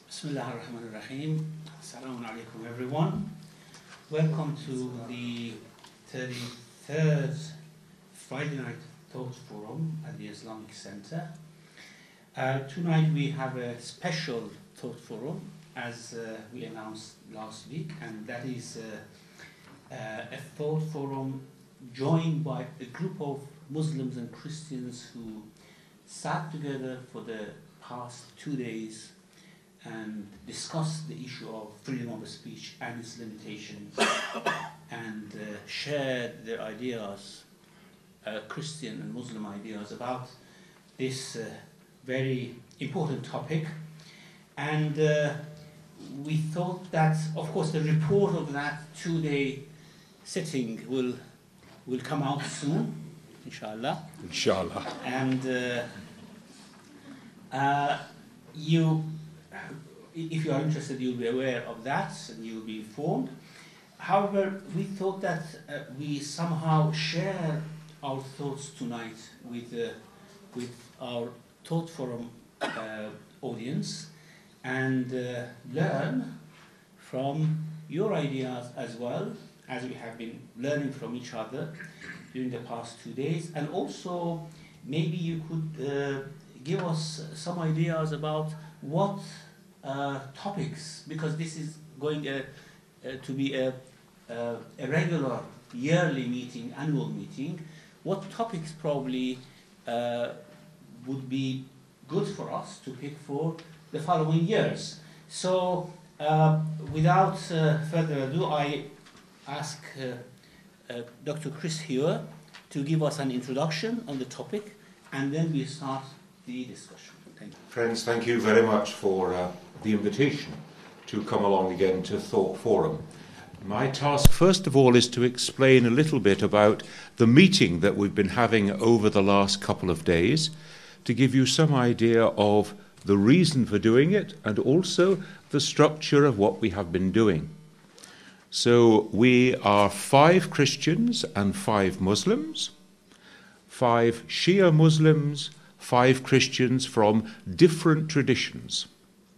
Bismillah ar-Rahman ar-Rahim. Assalamu alaikum everyone. Welcome to the 33rd Friday Night Thought Forum at the Islamic Center. Tonight we have a special Thought Forum as we announced last week, and that is a Thought Forum joined by a group of Muslims and Christians who sat together for the past 2 days and discussed the issue of freedom of speech and its limitations and shared their ideas, Christian and Muslim ideas about this very important topic. And we thought that, of course, the report of that 2-day sitting will come out soon, inshallah. Inshallah. And if you are interested, you'll be aware of that and you'll be informed. However, we thought that we somehow share our thoughts tonight with our Thought Forum audience and learn from your ideas as well, as we have been learning from each other during the past 2 days. And also, maybe you could give us some ideas about what topics, because this is going to be a regular yearly meeting, annual meeting, what topics probably would be good for us to pick for the following years. So without further ado, I ask Dr. Chris Hewer to give us an introduction on the topic, and then we start the discussion. Thank you. Friends, thank you very much for the invitation to come along again to Thought Forum. My task, first of all, is to explain a little bit about the meeting that we've been having over the last couple of days, to give you some idea of the reason for doing it and also the structure of what we have been doing. So we are 5 Christians and 5 Muslims, 5 Shia Muslims, 5 Christians from different traditions.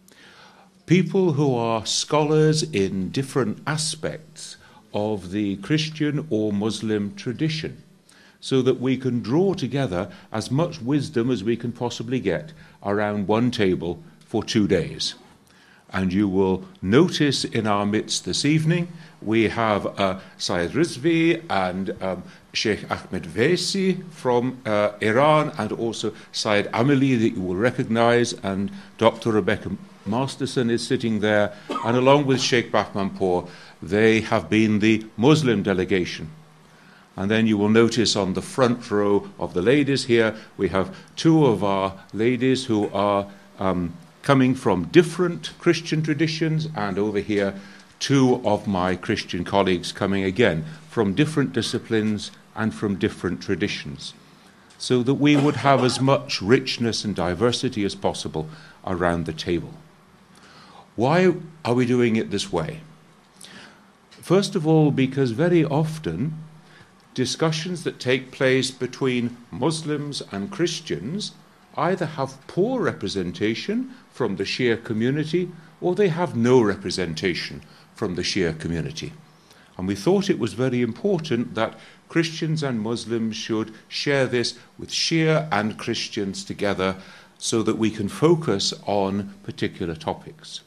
People who are scholars in different aspects of the Christian or Muslim tradition, so that we can draw together as much wisdom as we can possibly get around one table for 2 days. And you will notice in our midst this evening, we have Syed Rizvi and Sheikh Ahmed Vaisi from Iran, and also Syed Amili that you will recognize, and Dr. Rebecca Masterson is sitting there, and along with Sheikh Bahmanpour, they have been the Muslim delegation. And then you will notice on the front row of the ladies here, we have 2 of our ladies who are coming from different Christian traditions, and over here 2 of my Christian colleagues coming again from different disciplines and from different traditions, so that we would have as much richness and diversity as possible around the table. Why are we doing it this way? First of all, because very often discussions that take place between Muslims and Christians either have poor representation from the Shia community, or they have no representation from the Shia community. And we thought it was very important that Christians and Muslims should share this with Shia and Christians together, so that we can focus on particular topics.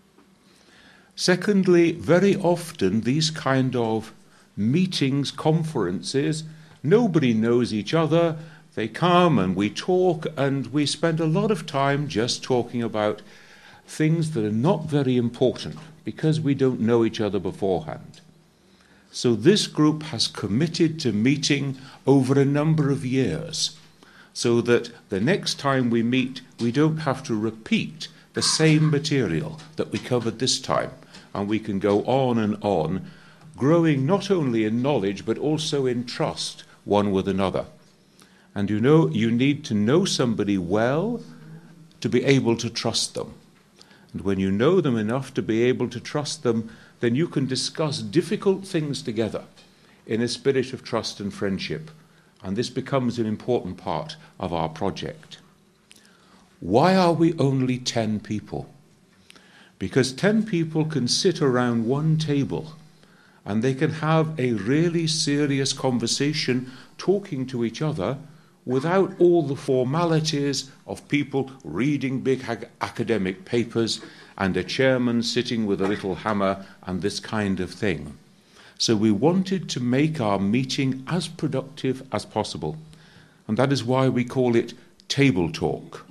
Secondly, very often these kind of meetings, conferences, nobody knows each other. They come and we talk, and we spend a lot of time just talking about things that are not very important because we don't know each other beforehand. So this group has committed to meeting over a number of years, so that the next time we meet, we don't have to repeat the same material that we covered this time, and we can go on, growing not only in knowledge but also in trust one with another. And you know, you need to know somebody well to be able to trust them. And when you know them enough to be able to trust them, then you can discuss difficult things together in a spirit of trust and friendship. And this becomes an important part of our project. Why are we only 10 people? because 10 people can sit around one table and they can have a really serious conversation talking to each other without all the formalities of people reading big academic papers and a chairman sitting with a little hammer and this kind of thing. So we wanted to make our meeting as productive as possible, and that is why we call it Table Talk.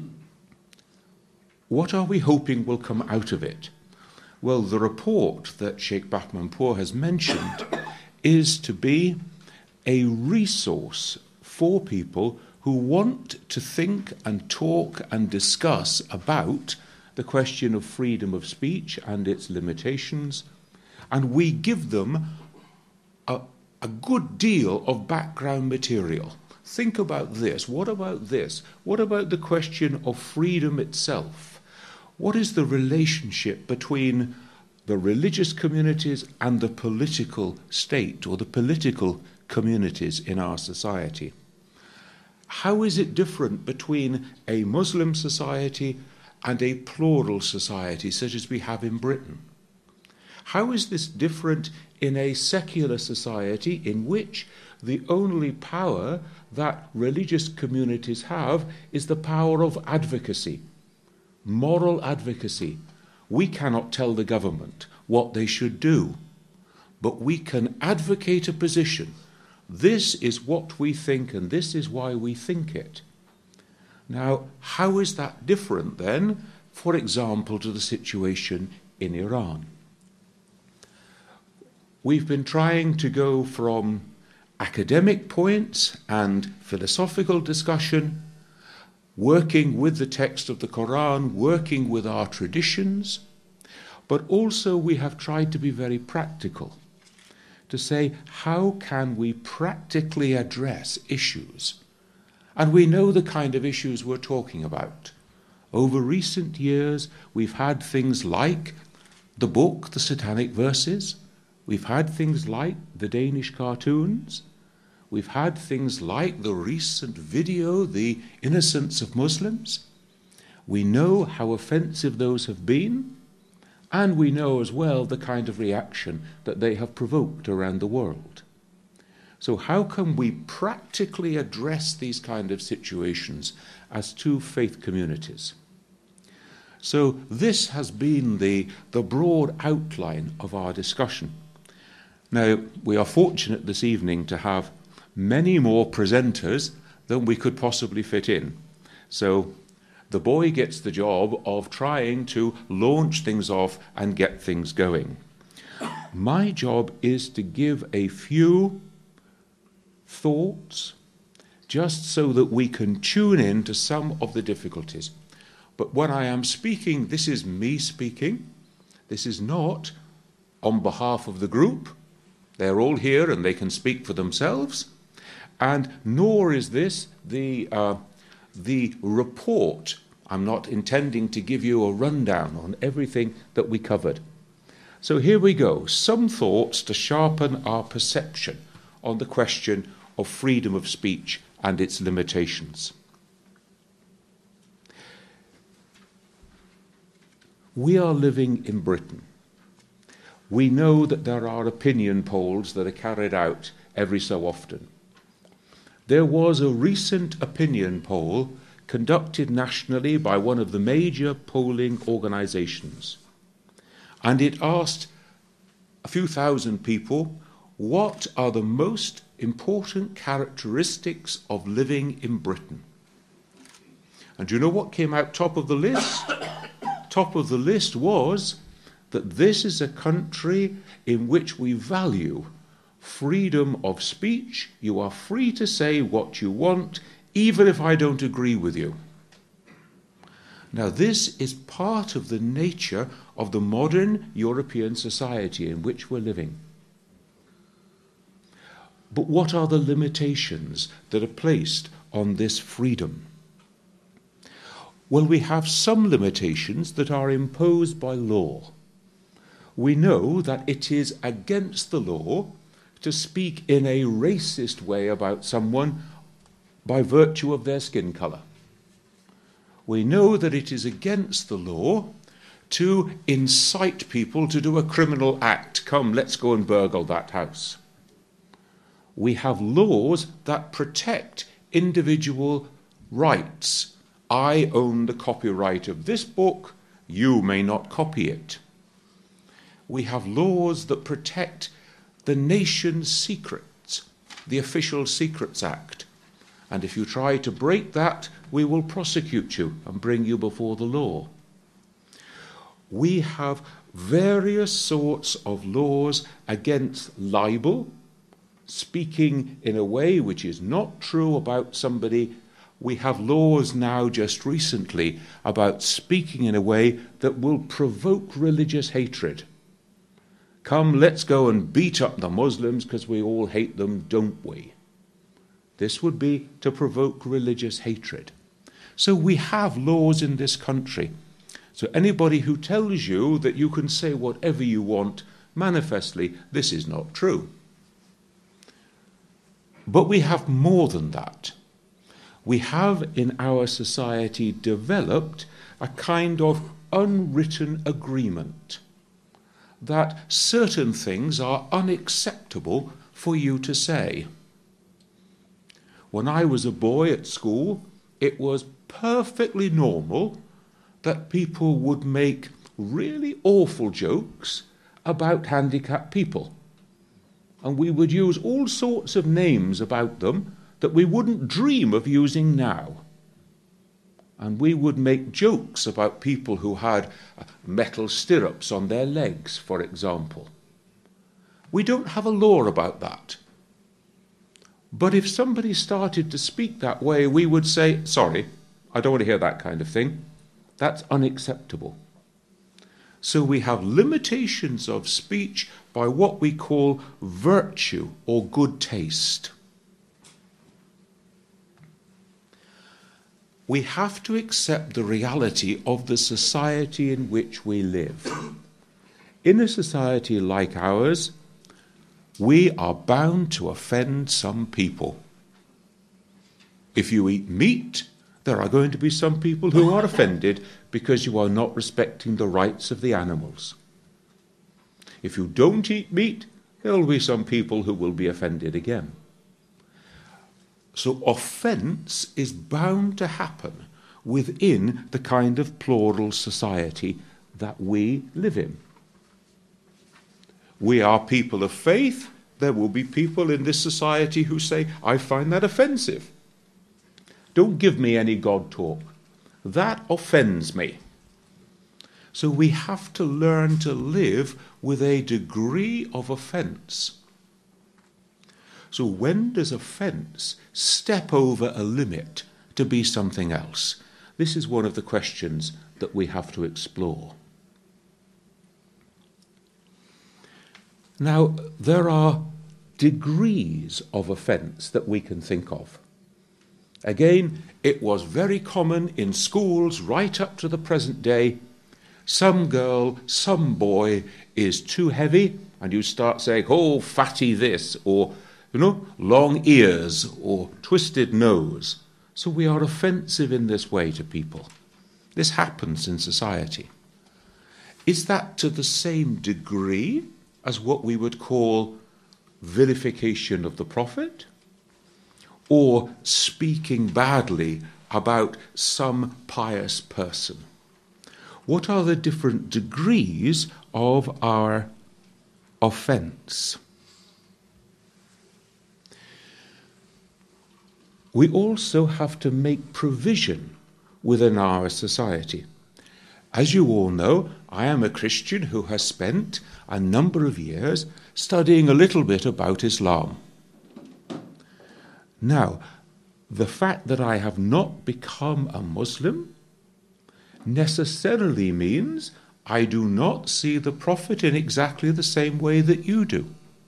What are we hoping will come out of it? Well, the report that Sheikh Bahmanpour has mentioned is to be a resource for people who want to think and talk and discuss about the question of freedom of speech and its limitations, and we give them a good deal of background material. Think about this. What about this? What about the question of freedom itself? What is the relationship between the religious communities and the political state or the political communities in our society? How is it different between a Muslim society and a plural society such as we have in Britain? How is this different in a secular society in which the only power that religious communities have is the power of advocacy, moral advocacy? We cannot tell the government what they should do, but we can advocate a position. This is what we think, and this is why we think it. Now, how is that different then, for example, to the situation in Iran? We've been trying to go from academic points and philosophical discussion, working with the text of the Quran, working with our traditions, but also we have tried to be very practical, to say, how can we practically address issues? And we know the kind of issues we're talking about. Over recent years, we've had things like the book, The Satanic Verses. We've had things like the Danish cartoons. We've had things like the recent video, The Innocence of Muslims. We know how offensive those have been, and we know as well the kind of reaction that they have provoked around the world. So how can we practically address these kind of situations as two faith communities? So this has been the broad outline of our discussion. Now, we are fortunate this evening to have many more presenters than we could possibly fit in. So the boy gets the job of trying to launch things off and get things going. My job is to give a few thoughts just so that we can tune in to some of the difficulties. But when I am speaking, this is me speaking. This is not on behalf of the group. They're all here and they can speak for themselves. And nor is this the report. I'm not intending to give you a rundown on everything that we covered. So here we go. Some thoughts to sharpen our perception on the question of freedom of speech and its limitations. We are living in Britain. We know that there are opinion polls that are carried out every so often. There was a recent opinion poll conducted nationally by one of the major polling organisations, and it asked a few thousand people, what are the most important characteristics of living in Britain? And do you know what came out top of the list? Top of the list was that this is a country in which we value freedom of speech. You are free to say what you want, even if I don't agree with you. Now, this is part of the nature of the modern European society in which we're living. But what are the limitations that are placed on this freedom? Well, we have some limitations that are imposed by law. We know that it is against the law to speak in a racist way about someone by virtue of their skin colour. We know that it is against the law to incite people to do a criminal act. Come, let's go and burgle that house. We have laws that protect individual rights. I own the copyright of this book, you may not copy it. We have laws that protect the nation's secrets, the Official Secrets Act. And if you try to break that, we will prosecute you and bring you before the law. We have various sorts of laws against libel, speaking in a way which is not true about somebody. We have laws now just recently about speaking in a way that will provoke religious hatred. Come, let's go and beat up the Muslims because we all hate them, don't we? This would be to provoke religious hatred. So we have laws in this country. So anybody who tells you that you can say whatever you want, manifestly, this is not true. But we have more than that. We have in our society developed a kind of unwritten agreement that certain things are unacceptable for you to say. When I was a boy at school, it was perfectly normal that people would make really awful jokes about handicapped people. And we would use all sorts of names about them that we wouldn't dream of using now. And we would make jokes about people who had metal stirrups on their legs, for example. We don't have a law about that. But if somebody started to speak that way, we would say, sorry, I don't want to hear that kind of thing. That's unacceptable. So we have limitations of speech by what we call virtue or good taste. We have to accept the reality of the society in which we live. In a society like ours, we are bound to offend some people. If you eat meat, there are going to be some people who are offended because you are not respecting the rights of the animals. If you don't eat meat, there will be some people who will be offended again. So offence is bound to happen within the kind of plural society that we live in. We are people of faith. There will be people in this society who say, I find that offensive. Don't give me any God talk. That offends me. So we have to learn to live with a degree of offence. So when does offence step over a limit to be something else? This is one of the questions that we have to explore. Now, there are degrees of offence that we can think of. Again, it was very common in schools right up to the present day. Some girl, some boy is too heavy, and you start saying, oh, fatty this, or, long ears, or twisted nose. So we are offensive in this way to people. This happens in society. Is that to the same degree as what we would call vilification of the prophet, or speaking badly about some pious person? What are the different degrees of our offence? We also have to make provision within our society. As you all know, I am a Christian who has spent a number of years studying a little bit about Islam. Now, the fact that I have not become a Muslim necessarily means I do not see the Prophet in exactly the same way that you do.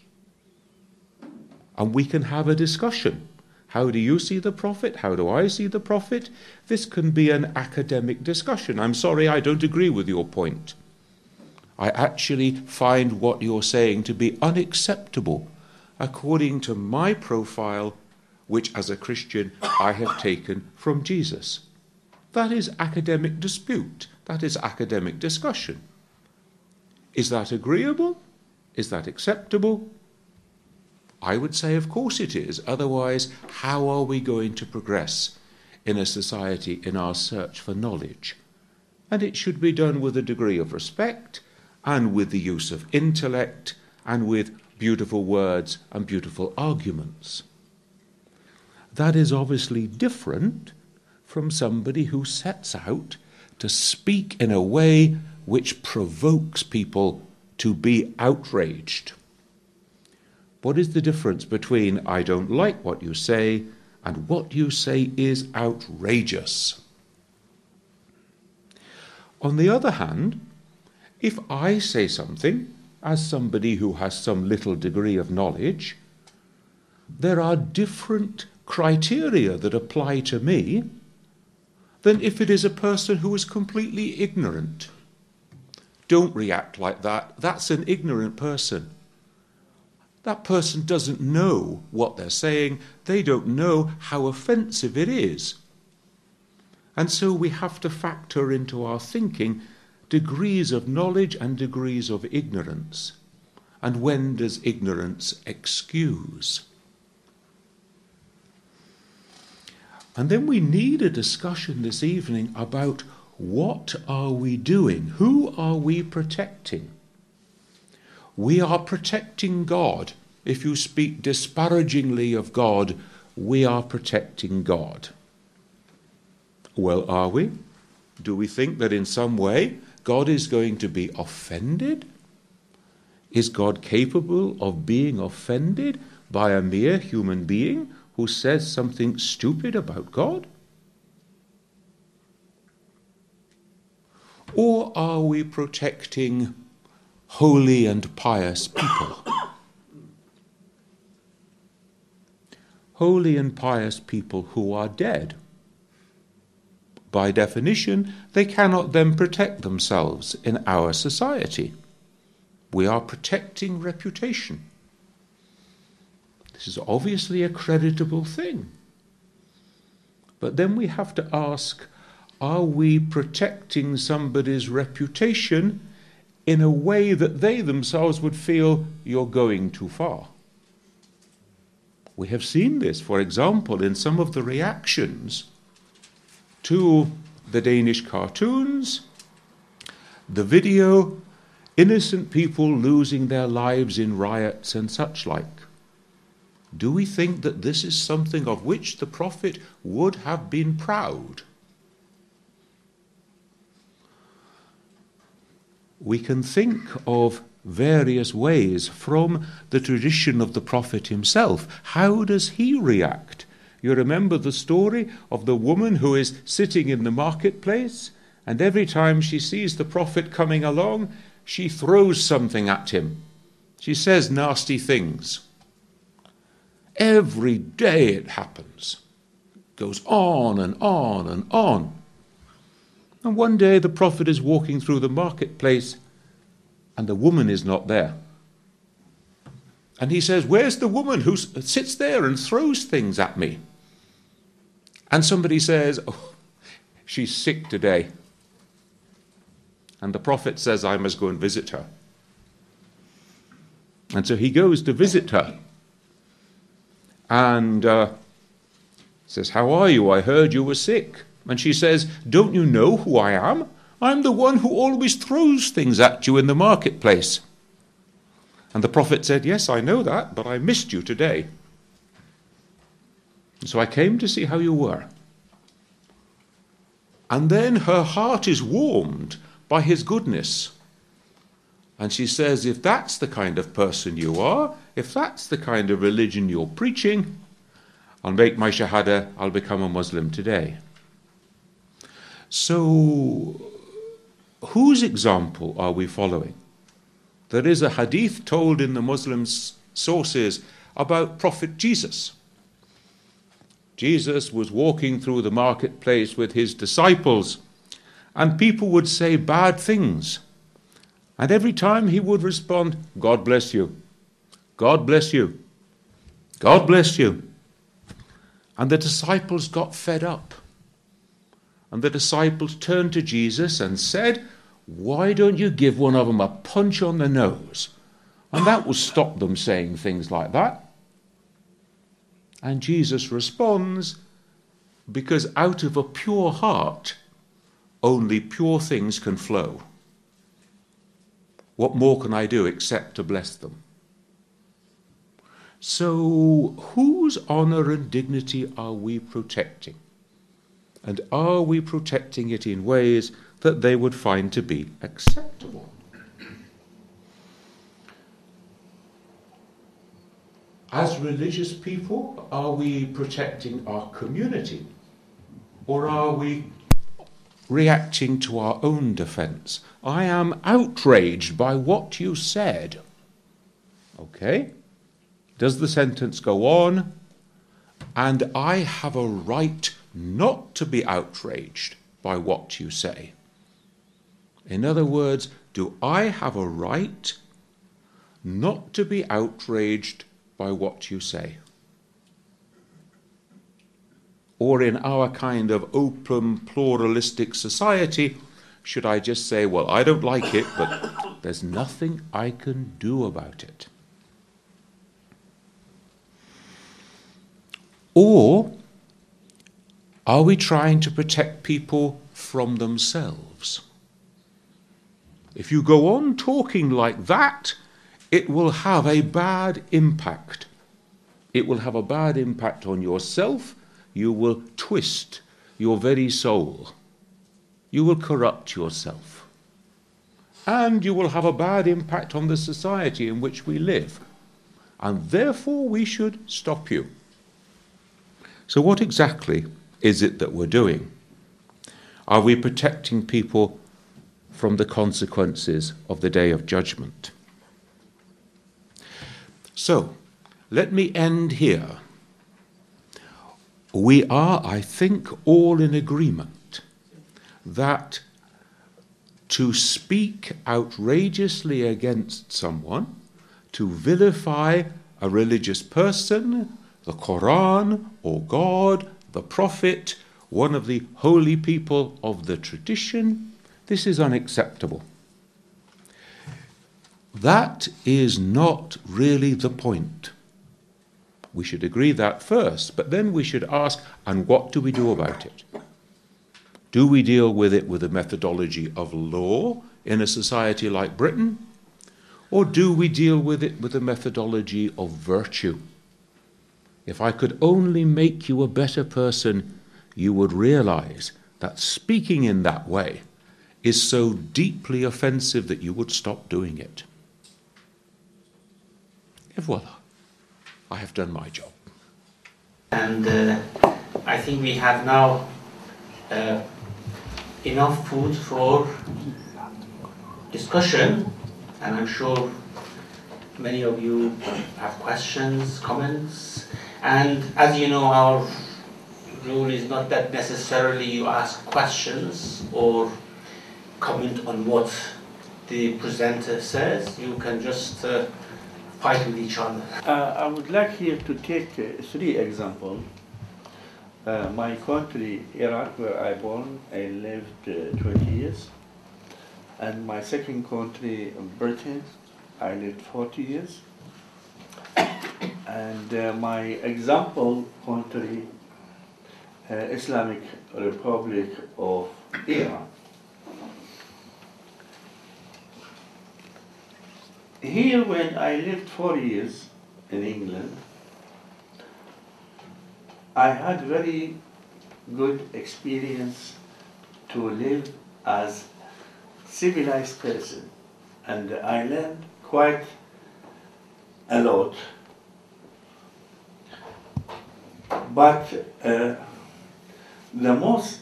And we can have a discussion. How do you see the Prophet? How do I see the Prophet? This can be an academic discussion. I'm sorry, I don't agree with your point. I actually find what you're saying to be unacceptable according to my profile, which as a Christian I have taken from Jesus. That is academic dispute. That is academic discussion. Is that agreeable? Is that acceptable? I would say, of course it is. Otherwise, how are we going to progress in a society in our search for knowledge? And it should be done with a degree of respect and with the use of intellect and with beautiful words and beautiful arguments. That is obviously different from somebody who sets out to speak in a way which provokes people to be outraged. What is the difference between I don't like what you say and what you say is outrageous? On the other hand, if I say something as somebody who has some little degree of knowledge, there are different criteria that apply to me than if it is a person who is completely ignorant. Don't react like that. That's an ignorant person. That person doesn't know what they're saying. They don't know how offensive it is. And so we have to factor into our thinking degrees of knowledge and degrees of ignorance. And when does ignorance excuse? And then we need a discussion this evening about what are we doing? Who are we protecting? We are protecting God. If you speak disparagingly of God, we are protecting God. Well, are we? Do we think that in some way God is going to be offended? Is God capable of being offended by a mere human being who says something stupid about God? Or are we protecting holy and pious people? Holy and pious people who are dead. By definition, they cannot then protect themselves in our society. We are protecting reputation. This is obviously a creditable thing. But then we have to ask, are we protecting somebody's reputation in a way that they themselves would feel you're going too far? We have seen this, for example, in some of the reactions to the Danish cartoons, the video, innocent people losing their lives in riots and such like. Do we think that this is something of which the prophet would have been proud? We can think of various ways from the tradition of the prophet himself. How does he react? You remember the story of the woman who is sitting in the marketplace, and every time she sees the prophet coming along, she throws something at him. She says nasty things. Every day it happens. It goes on and on and on. And one day the prophet is walking through the marketplace and the woman is not there. And he says, "Where's the woman who sits there and throws things at me?" And somebody says, "Oh, she's sick today." And the prophet says, "I must go and visit her." And so he goes to visit her. And says, "How are you? I heard you were sick." And she says, "Don't you know who I am? I'm the one who always throws things at you in the marketplace." And the prophet said, "Yes, I know that, but I missed you today. So I came to see how you were." And then her heart is warmed by his goodness. And she says, if that's the kind of person you are, if that's the kind of religion you're preaching, I'll make my shahada, I'll become a Muslim today. So, whose example are we following? There is a hadith told in the Muslim sources about Prophet Jesus. Jesus was walking through the marketplace with his disciples, and people would say bad things. And every time he would respond, "God bless you. God bless you. God bless you." And the disciples got fed up. And the disciples turned to Jesus and said, "Why don't you give one of them a punch on the nose?" And that will stop them saying things like that. And Jesus responds, because out of a pure heart, only pure things can flow. What more can I do except to bless them? So, whose honour and dignity are we protecting? And are we protecting it in ways that they would find to be acceptable? As religious people, are we protecting our community? Or are we reacting to our own defence? I am outraged by what you said. Okay? Does the sentence go on? And I have a right not to be outraged by what you say. In other words, do I have a right not to be outraged by what you say? Or in our kind of open, pluralistic society, should I just say, well, I don't like it, but there's nothing I can do about it? Or are we trying to protect people from themselves? If you go on talking like that, it will have a bad impact. It will have a bad impact on yourself. You will twist your very soul. You will corrupt yourself. And you will have a bad impact on the society in which we live. And therefore we should stop you. So what exactly is it that we're doing? Are we protecting people from the consequences of the day of judgment? So, let me end here. We are, I think, all in agreement that to speak outrageously against someone, to vilify a religious person, the Quran or God, the Prophet, one of the holy people of the tradition, this is unacceptable. That is not really the point. We should agree that first, but then we should ask, and what do we do about it? Do we deal with it with a methodology of law in a society like Britain? Or do we deal with it with a methodology of virtue? If I could only make you a better person, you would realize that speaking in that way is so deeply offensive that you would stop doing it. Et voila, I have done my job. And I think we have now enough food for discussion, and I'm sure many of you have questions, comments, and as you know, our rule is not that necessarily you ask questions or comment on what the presenter says. You can just fight with each other. I would like here to take 3 examples. My country, Iraq, where I born, I lived 20 years. And my second country, Britain, I lived 40 years. And my example country, Islamic Republic of Iran. Here, when I lived 4 years in England, I had very good experience to live as civilized person, and I learned quite a lot. But the most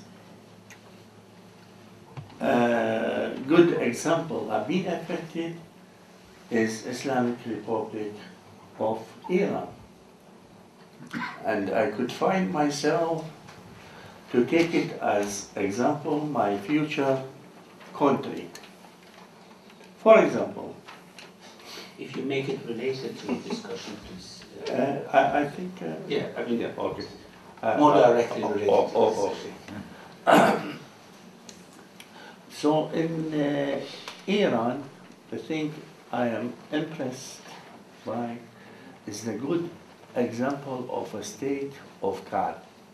good example I've been affected is Islamic Republic of Iran. And I could find myself to take it as example my future country. For example, If you make it related to the discussion, please. I think... yeah, I mean, okay. more directly related to the discussion. Okay. So in Iran, the thing I am impressed by is the good example of a state of God,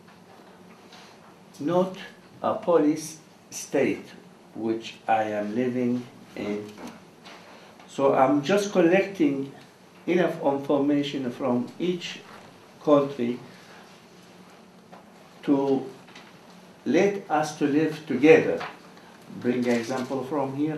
not a police state which I am living in. So I'm just collecting enough information from each country to let us to live together. Bring example from here,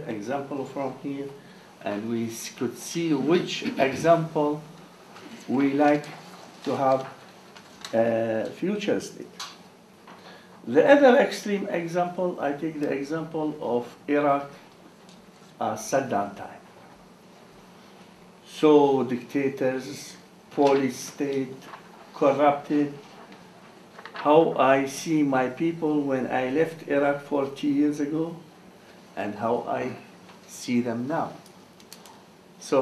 and we could see which example we like to have a future state. The other extreme example, I take the example of Iraq, Saddam time. So dictators, police state, corrupted. How I see my people when I left Iraq 40 years ago, and how I see them now. So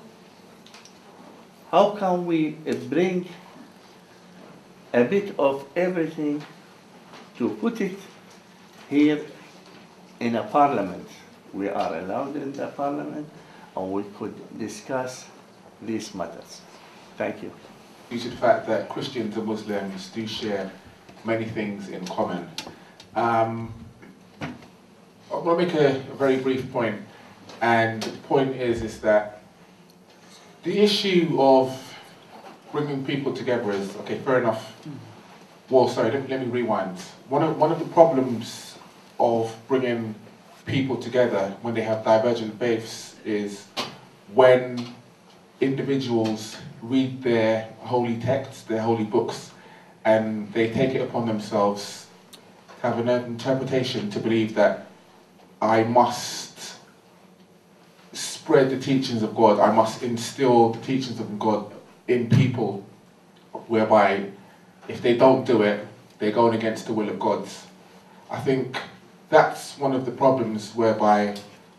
how can we bring a bit of everything to put it here in a parliament? We are allowed in the parliament, and we could discuss these matters. Thank you. Due to the fact that Christians and Muslims do share many things in common. I want to make a very brief point, and the point is that the issue of bringing people together is, okay, fair enough. Well, sorry, let me rewind. One of the problems of bringing people together when they have divergent faiths is when individuals read their holy texts, their holy books, and they take it upon themselves to have an interpretation to believe that I must spread the teachings of God, I must instill the teachings of God in people, whereby if they don't do it, they're going against the will of God. I think that's one of the problems whereby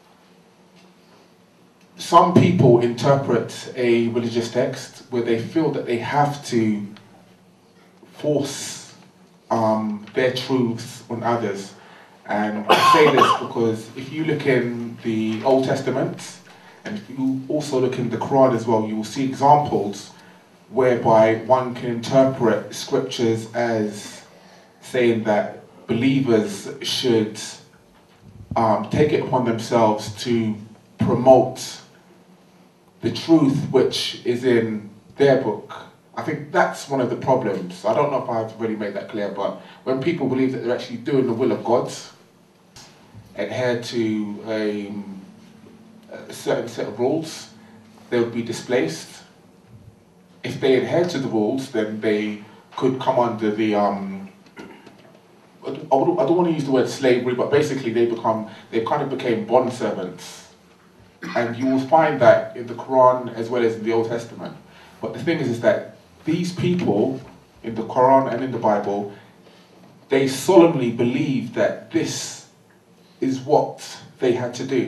some people interpret a religious text where they feel that they have to force their truths on others. And I say this because if you look in the Old Testament, and if you also look in the Quran as well, you will see examples whereby one can interpret scriptures as saying that believers should take it upon themselves to promote the truth which is in their book. I think that's one of the problems. I don't know if I've really made that clear, but when people believe that they're actually doing the will of God, adhere to a certain set of rules, they would be displaced. If they adhere to the rules, then they could come under the, I don't want to use the word slavery, but basically they kind of became bond servants. And you will find that in the Quran as well as in the Old Testament. But the thing is that these people in the Quran and in the Bible, they solemnly believe that this is what they had to do.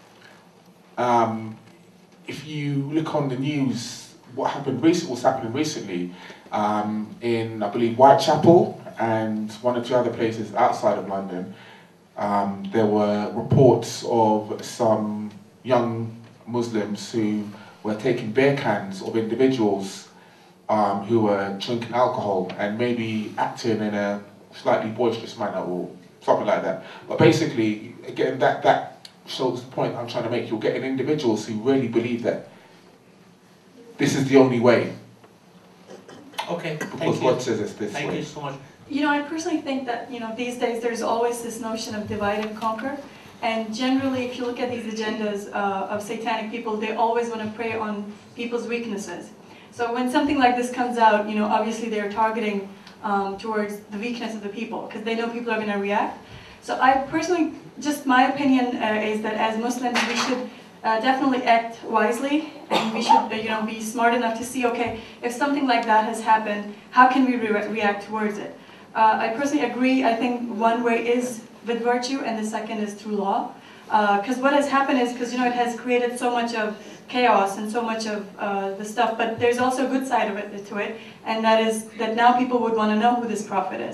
If you look on the news, what's happening recently in, I believe, Whitechapel and one or two other places outside of London, there were reports of some young Muslims who were taking beer cans of individuals who were drinking alcohol and maybe acting in a slightly boisterous manner or something like that. But basically, again, that shows the point I'm trying to make. You're getting individuals who really believe that this is the only way. Okay, Because God says it's this way. Thank you so much. You know, I personally think that, these days there's always this notion of divide and conquer. And generally, if you look at these agendas of satanic people, they always want to prey on people's weaknesses. So when something like this comes out, obviously they're targeting towards the weakness of the people because they know people are going to react. So I personally, just my opinion is that as Muslims, we should definitely act wisely, and we should, be smart enough to see, okay, if something like that has happened, how can we react towards it? I personally agree. I think one way is with virtue, and the second is through law. Because what has happened is, it has created so much of chaos and so much of the stuff, but there's also a good side of it to it, and that is that now people would want to know who this prophet is.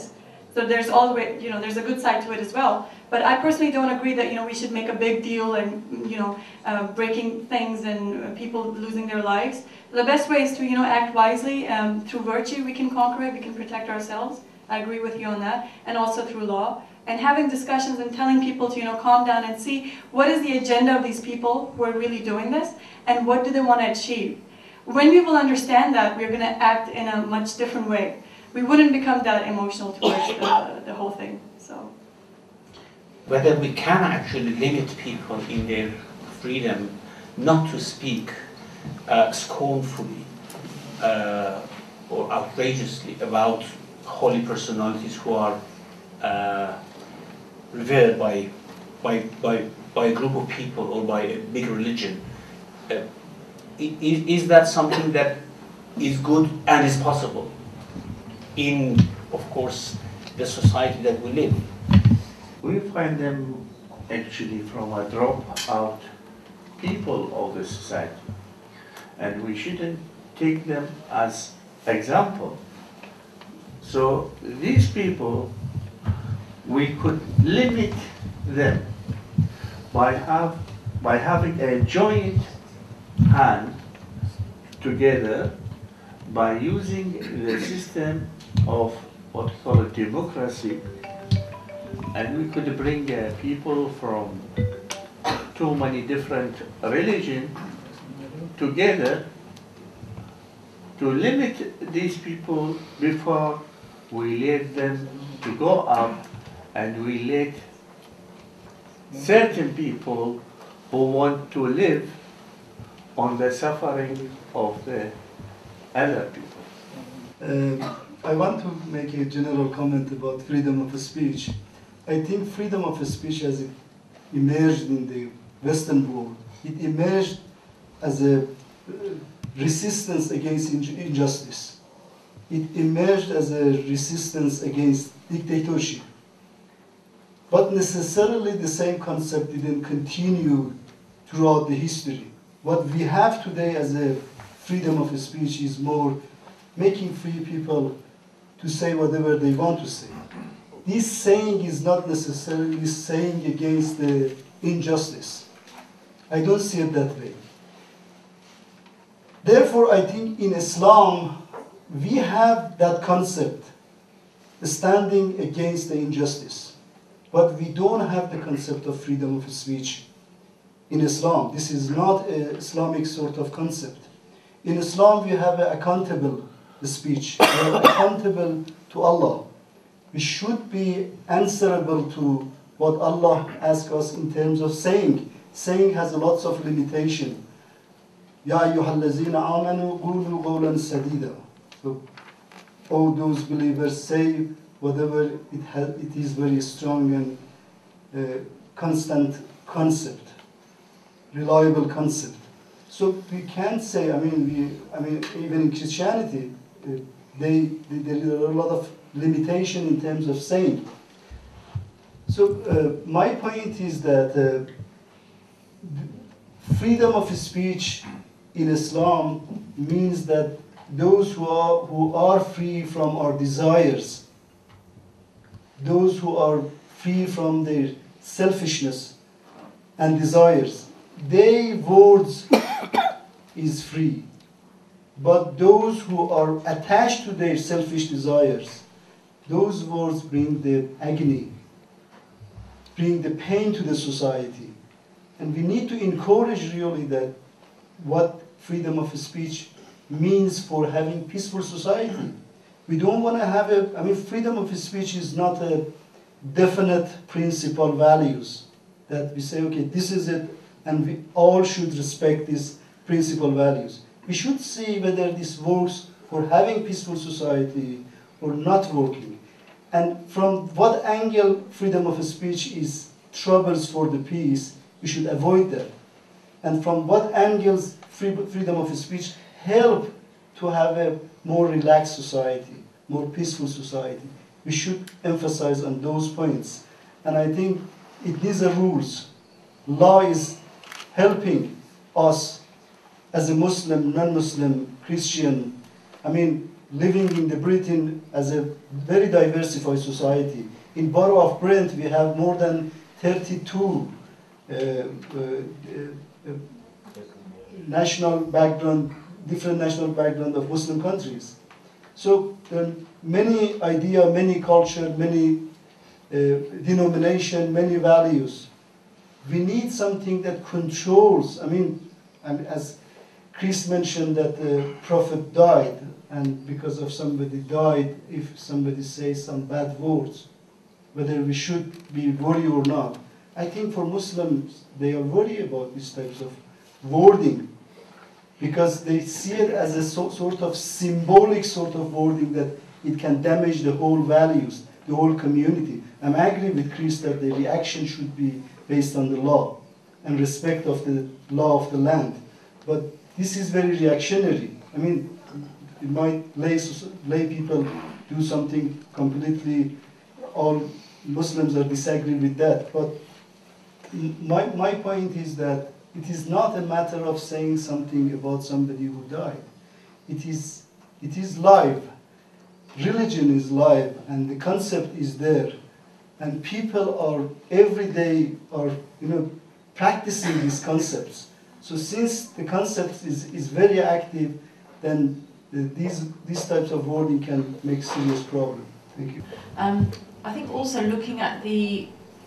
So there's always, there's a good side to it as well. But I personally don't agree that, we should make a big deal and, breaking things and people losing their lives. The best way is to, act wisely. Through virtue, we can conquer it, we can protect ourselves. I agree with you on that. And also through law. And having discussions and telling people to, calm down and see what is the agenda of these people who are really doing this and what do they want to achieve. When we will understand that, we're going to act in a much different way. We wouldn't become that emotional towards the whole thing. So, whether we can actually limit people in their freedom not to speak scornfully or outrageously about holy personalities who are revered by a group of people or by a big religion. Is that something that is good and is possible in, of course, the society that we live? We find them actually from a drop-out people of the society, and we shouldn't take them as example. So these people, we could limit them by having a joint hand together, by using the system of what we call a democracy, and we could bring people from too many different religions together to limit these people before we let them to go up, and we let certain people who want to live on the suffering of the other people. I want to make a general comment about freedom of speech. I think freedom of speech has emerged in the Western world. It emerged as a resistance against injustice. It emerged as a resistance against dictatorship. But necessarily the same concept didn't continue throughout the history. What we have today as a freedom of speech is more making free people to say whatever they want to say. This saying is not necessarily saying against the injustice. I don't see it that way. Therefore, I think in Islam, we have that concept, standing against the injustice. But we don't have the concept of freedom of speech in Islam. This is not an Islamic sort of concept. In Islam, we have an accountable speech. We are accountable to Allah. We should be answerable to what Allah asks us in terms of saying. Saying has lots of limitation. Ya ayyuhallazina amanu qulu qawlan sadida. So, all those believers say whatever it is very strong and constant concept, reliable concept. So we can't say. Even in Christianity, there are a lot of limitation in terms of saying. So my point is that freedom of speech in Islam means that those who are free from our desires, those who are free from their selfishness and desires, their words is free. But those who are attached to their selfish desires, those words bring the agony, bring the pain to the society. And we need to encourage really that what freedom of speech means for having peaceful society. We don't want to have freedom of speech is not a definite principal values that we say, okay, this is it, and we all should respect these principal values. We should see whether this works for having peaceful society or not working. And from what angle freedom of speech is troubles for the peace, we should avoid that. And from what angles freedom of speech help to have a more relaxed society, more peaceful society. We should emphasize on those points. And I think it needs a rules. Law is helping us as a Muslim, non-Muslim, Christian. living in the Britain as a very diversified society. In Borough of Brent, we have more than 32 national background, different national background of Muslim countries. So there are many ideas, many culture, many denomination, many values. We need something that controls. I mean, as Chris mentioned that the Prophet died, and because of somebody died, if somebody says some bad words, whether we should be worried or not. I think for Muslims, they are worried about these types of wording because they see it as a sort of symbolic sort of wording that it can damage the whole values, the whole community. I'm agree with Chris that the reaction should be based on the law and respect of the law of the land. But this is very reactionary. I mean, it might lay people do something completely, all Muslims are disagree with that. But my point is that it is not a matter of saying something about somebody who died. It is live. Religion is live, and the concept is there. And people are every day are practicing these concepts. So since the concept is very active, then these types of wording can make serious problem. Thank you. I think also looking at the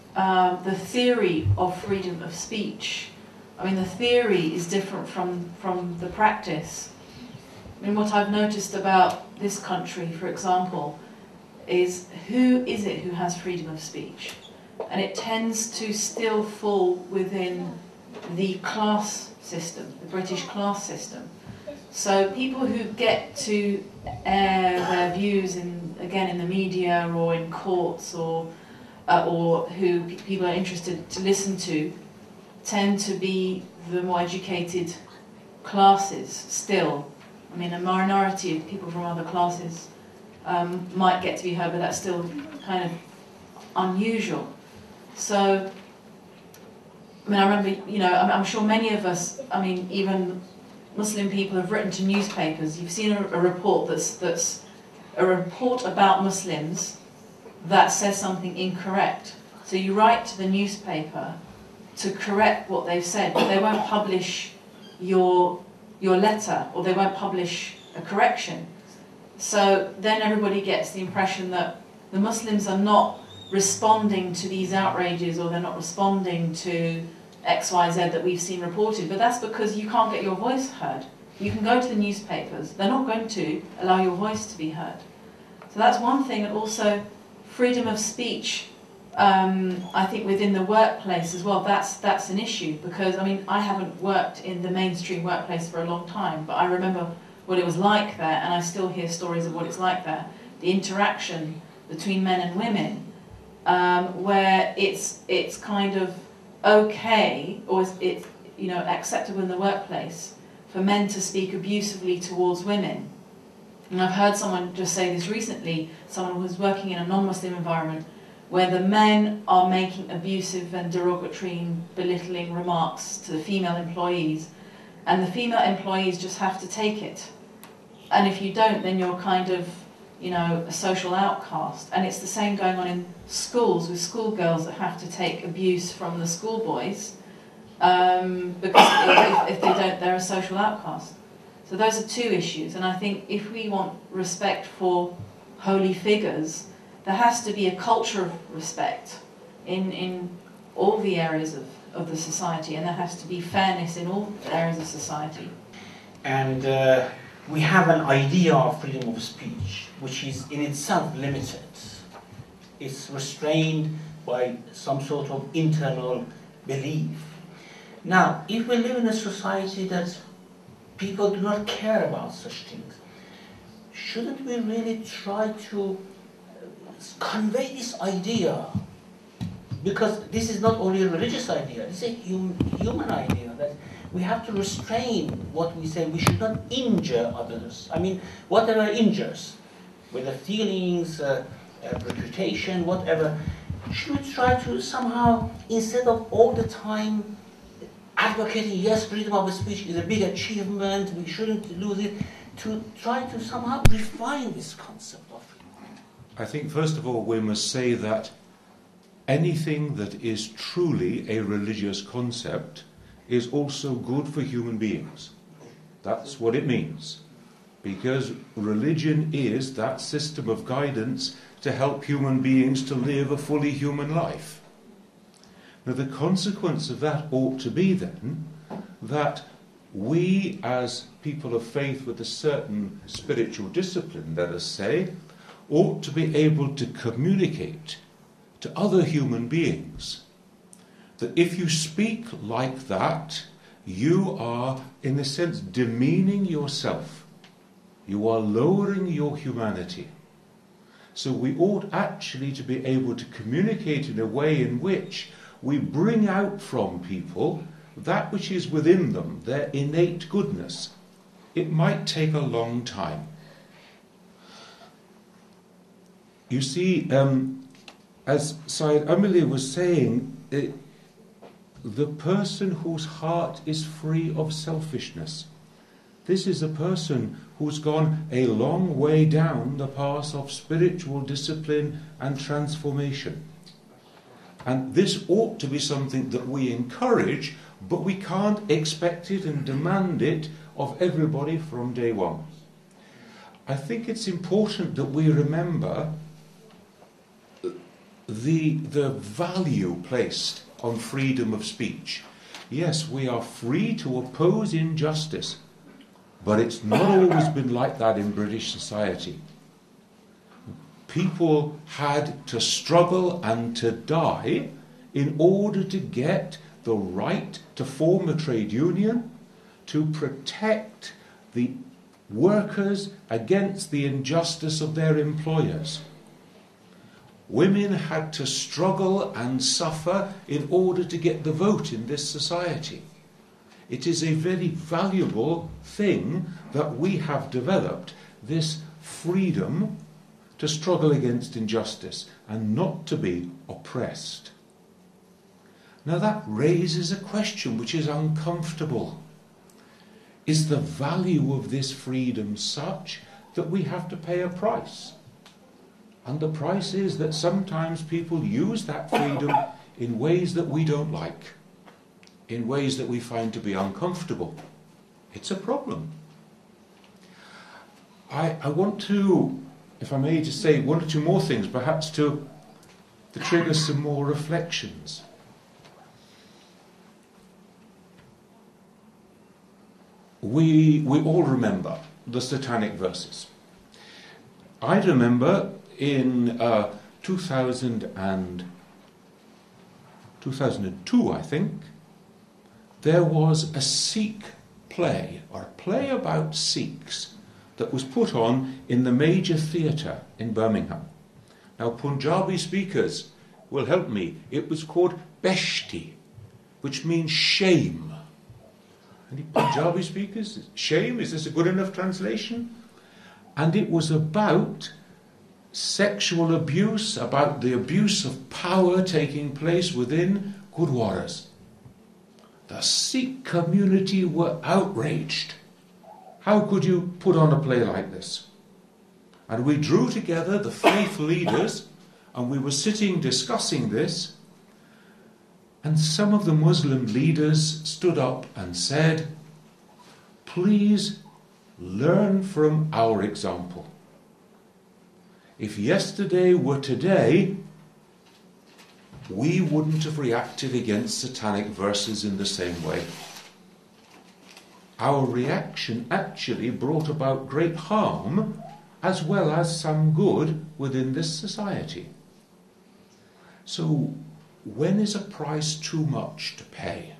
theory of freedom of speech. I mean, the theory is different from the practice. I mean, what I've noticed about this country, for example, is who is it who has freedom of speech? And it tends to still fall within the class system, the British class system. So people who get to air their views in the media or in courts or who people are interested to listen to tend to be the more educated classes still. I mean, a minority of people from other classes might get to be heard, but that's still kind of unusual. So, I mean, I remember, I'm sure many of us, I mean, even Muslim people have written to newspapers. You've seen a report that's a report about Muslims that says something incorrect. So you write to the newspaper to correct what they've said, but they won't publish your letter, or they won't publish a correction. So then everybody gets the impression that the Muslims are not responding to these outrages, or they're not responding to X, Y, Z that we've seen reported, but that's because you can't get your voice heard. You can go to the newspapers, they're not going to allow your voice to be heard. So that's one thing, and also freedom of speech, I think within the workplace as well, that's an issue, because I mean, I haven't worked in the mainstream workplace for a long time, but I remember what it was like there, and I still hear stories of what it's like there, the interaction between men and women, where it's kind of okay, or it's acceptable in the workplace for men to speak abusively towards women. And I've heard someone just say this recently, someone who was working in a non-Muslim environment, where the men are making abusive and derogatory and belittling remarks to the female employees, and the female employees just have to take it. And if you don't, then you're kind of, a social outcast. And it's the same going on in schools with schoolgirls that have to take abuse from the schoolboys, because if they don't, they're a social outcast. So those are two issues, and I think if we want respect for holy figures, there has to be a culture of respect in all the areas of the society, and there has to be fairness in all areas of society. And we have an idea of freedom of speech, which is in itself limited. It's restrained by some sort of internal belief. Now, if we live in a society that people do not care about such things, shouldn't we really try to convey this idea? Because this is not only a religious idea, it's a human idea, that we have to restrain what we say. We should not injure others. I mean, whatever injures, whether feelings, reputation, whatever, should we try to somehow, instead of all the time advocating, yes, freedom of speech is a big achievement, we shouldn't lose it, to try to somehow define this concept of freedom? I think, first of all, we must say that anything that is truly a religious concept is also good for human beings. That's what it means. Because religion is that system of guidance to help human beings to live a fully human life. Now, the consequence of that ought to be then that we, as people of faith with a certain spiritual discipline, let us say, ought to be able to communicate to other human beings that if you speak like that, you are, in a sense, demeaning yourself. You are lowering your humanity. So we ought actually to be able to communicate in a way in which we bring out from people that which is within them, their innate goodness. It might take a long time. You see, as Sayyid Amili was saying, the person whose heart is free of selfishness, this is a person who's gone a long way down the path of spiritual discipline and transformation. And this ought to be something that we encourage, but we can't expect it and demand it of everybody from day one. I think it's important that we remember the value placed on freedom of speech. Yes, we are free to oppose injustice, but it's not always been like that in British society. People had to struggle and to die in order to get the right to form a trade union, to protect the workers against the injustice of their employers. Women had to struggle and suffer in order to get the vote in this society. It is a very valuable thing that we have developed, this freedom to struggle against injustice and not to be oppressed. Now that raises a question which is uncomfortable. Is the value of this freedom such that we have to pay a price? And the price is that sometimes people use that freedom in ways that we don't like, in ways that we find to be uncomfortable. It's a problem. I want to, if I may, just say one or two more things, perhaps to trigger some more reflections. We all remember the Satanic verses. I remember in 2002, I think, there was a Sikh play, or a play about Sikhs, that was put on in the major theatre in Birmingham. Now, Punjabi speakers will help me. It was called Beshti, which means shame. Any Punjabi speakers? Shame? Is this a good enough translation? And it was about sexual abuse, about the abuse of power taking place within Gurdwaras. The Sikh community were outraged. How could you put on a play like this? And we drew together the faith leaders, and we were sitting discussing this, and some of the Muslim leaders stood up and said, please learn from our example. If yesterday were today, we wouldn't have reacted against satanic verses in the same way. Our reaction actually brought about great harm as well as some good within this society. So, when is a price too much to pay?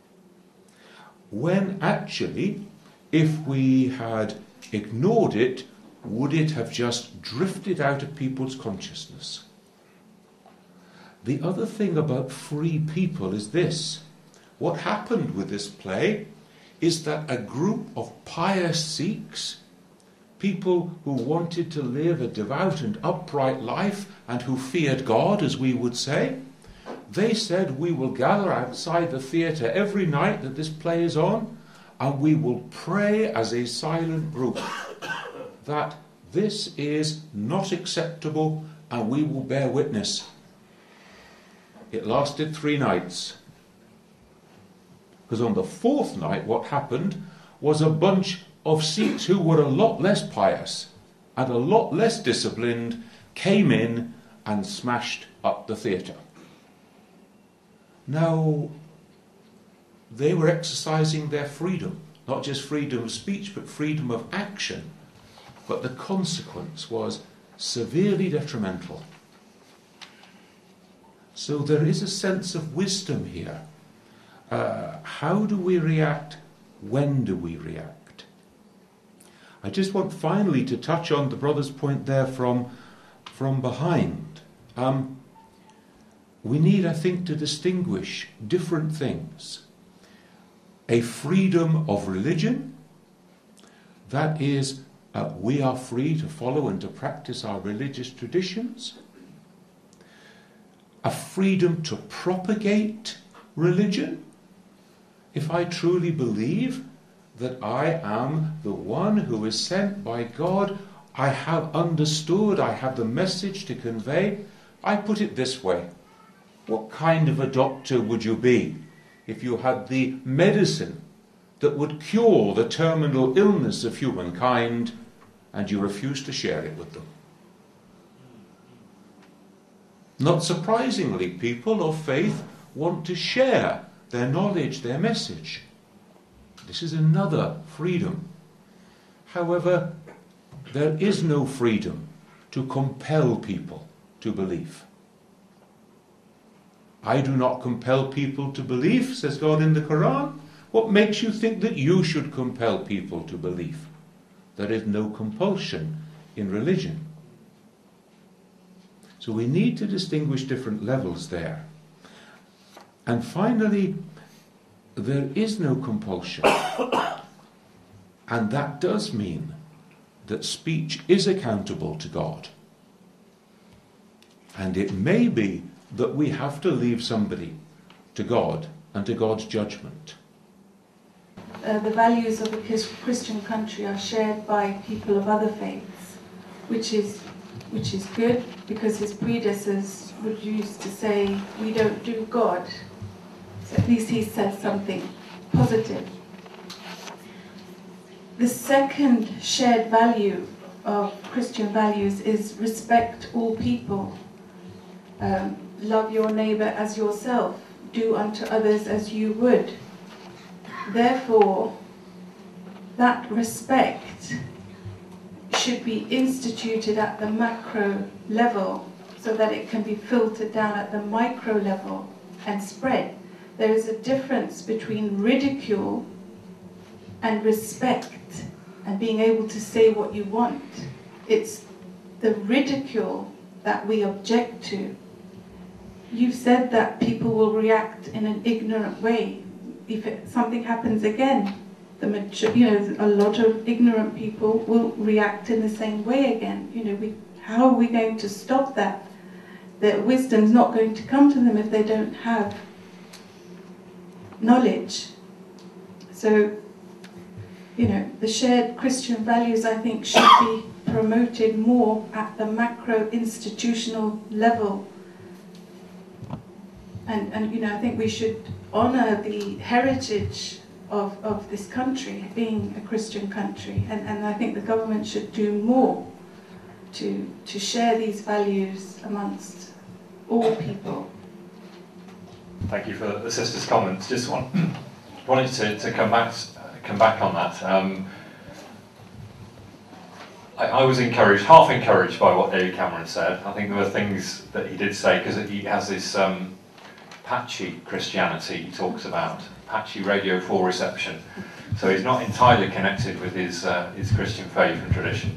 When actually, if we had ignored it, would it have just drifted out of people's consciousness? The other thing about free people is this. What happened with this play is that a group of pious Sikhs, people who wanted to live a devout and upright life and who feared God, as we would say, they said, we will gather outside the theatre every night that this play is on, and we will pray as a silent group that this is not acceptable, and we will bear witness. It lasted 3 nights. Because on the 4th night, what happened was a bunch of Sikhs who were a lot less pious and a lot less disciplined came in and smashed up the theatre. Now, they were exercising their freedom, not just freedom of speech, but freedom of action. But the consequence was severely detrimental. So there is a sense of wisdom here. How do we react? When do we react? I just want finally to touch on the brother's point there from behind. We need, I think, to distinguish different things. A freedom of religion, that is, we are free to follow and to practice our religious traditions. A freedom to propagate religion. If I truly believe that I am the one who is sent by God, I have understood, I have the message to convey. I put it this way. What kind of a doctor would you be if you had the medicine that would cure the terminal illness of humankind and you refused to share it with them? Not surprisingly, people of faith want to share their knowledge, their message. This is another freedom. However, there is no freedom to compel people to believe. I do not compel people to believe, says God in the Quran. What makes you think that you should compel people to believe? There is no compulsion in religion. So we need to distinguish different levels there. And finally, there is no compulsion. And that does mean that speech is accountable to God. And it may be that we have to leave somebody to God and to God's judgment. The values of a Christian country are shared by people of other faiths, which is good, because his predecessors would used to say, we don't do God. So at least he said something positive. The second shared value of Christian values is respect all people. Love your neighbour as yourself. Do unto others as you would. Therefore, that respect should be instituted at the macro level so that it can be filtered down at the micro level and spread. There is a difference between ridicule and respect and being able to say what you want. It's the ridicule that we object to. You've said that people will react in an ignorant way. If something happens again, a lot of ignorant people will react in the same way again. How are we going to stop that? Their wisdom's not going to come to them if they don't have knowledge. So, the shared Christian values, I think, should be promoted more at the macro institutional level. And I think we should honour the heritage of this country being a Christian country, and I think the government should do more to share these values amongst all people. Thank you for the sister's comments. Just wanted to come back on that. I was half encouraged by what David Cameron said. I think there were things that he did say, because he has this patchy Christianity he talks about, patchy Radio 4 reception. So he's not entirely connected with his Christian faith and tradition.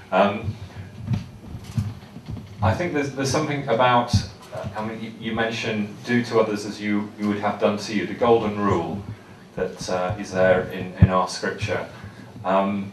I think there's something about, you mentioned do to others as you would have done to you, the golden rule that is there in our scripture. And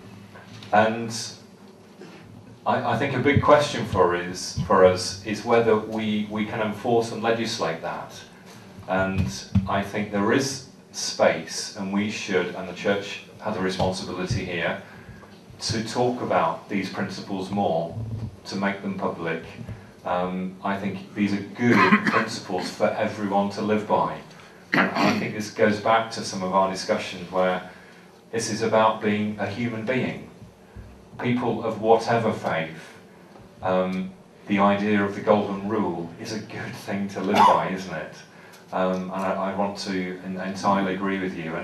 I think a big question for us is whether we can enforce and legislate that. And I think there is space, and we should, and the church has a responsibility here, to talk about these principles more, to make them public. I think these are good principles for everyone to live by. And I think this goes back to some of our discussions where this is about being a human being. People of whatever faith, the idea of the golden rule is a good thing to live by, isn't it? And I want to entirely agree with you.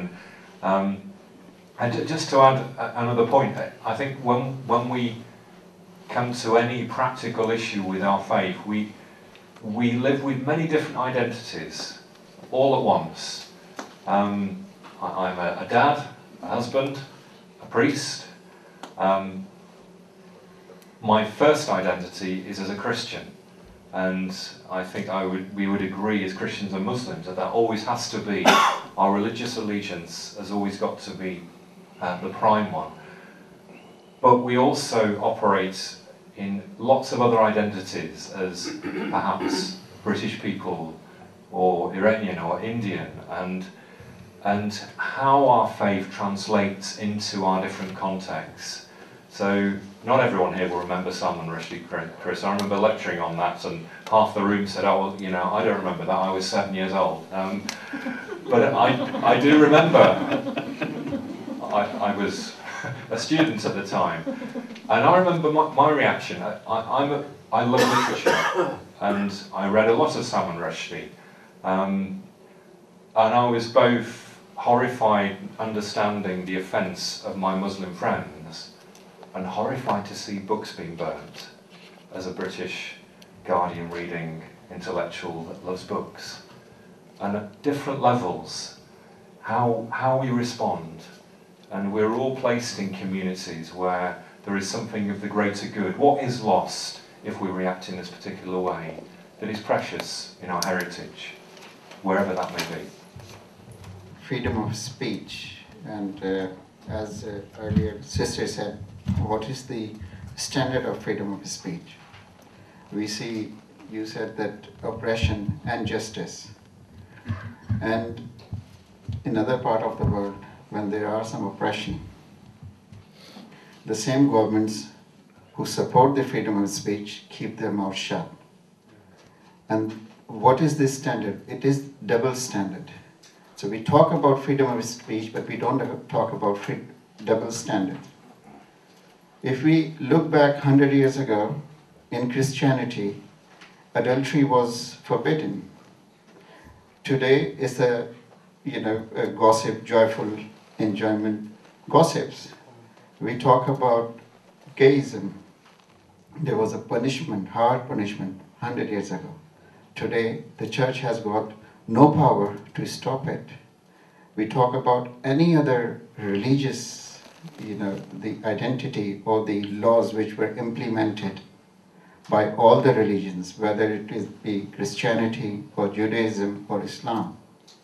And just to add another point, I think when we come to any practical issue with our faith, we live with many different identities all at once. I'm a dad, a husband, a priest. My first identity is as a Christian, and I think we would agree as Christians and Muslims that always has to be, our religious allegiance has always got to be the prime one. But we also operate in lots of other identities as perhaps British people or Iranian or Indian, and how our faith translates into our different contexts. So not everyone here will remember Salman Rushdie, Chris. I remember lecturing on that, and half the room said, "Oh, well, I don't remember that. I was 7 years old." But I do remember. I was a student at the time, and I remember my reaction. I love literature, and I read a lot of Salman Rushdie, and I was both horrified understanding the offence of my Muslim friends, and horrified to see books being burnt as a British Guardian reading intellectual that loves books. And at different levels, how we respond. And we're all placed in communities where there is something of the greater good. What is lost if we react in this particular way that is precious in our heritage, wherever that may be? Freedom of speech, and as earlier sister said, what is the standard of freedom of speech? We see, you said that oppression and justice, and in other part of the world, when there are some oppression, the same governments who support the freedom of speech keep their mouth shut. And what is this standard? It is double standard. So we talk about freedom of speech, but we don't talk about double standard. If we look back 100 years ago, in Christianity, adultery was forbidden. Today is a gossip, joyful enjoyment, gossips. We talk about gayism. There was a punishment, hard punishment, 100 years ago. Today, the church has got no power to stop it. We talk about any other religious, the identity or the laws which were implemented by all the religions, whether it is be Christianity or Judaism or Islam.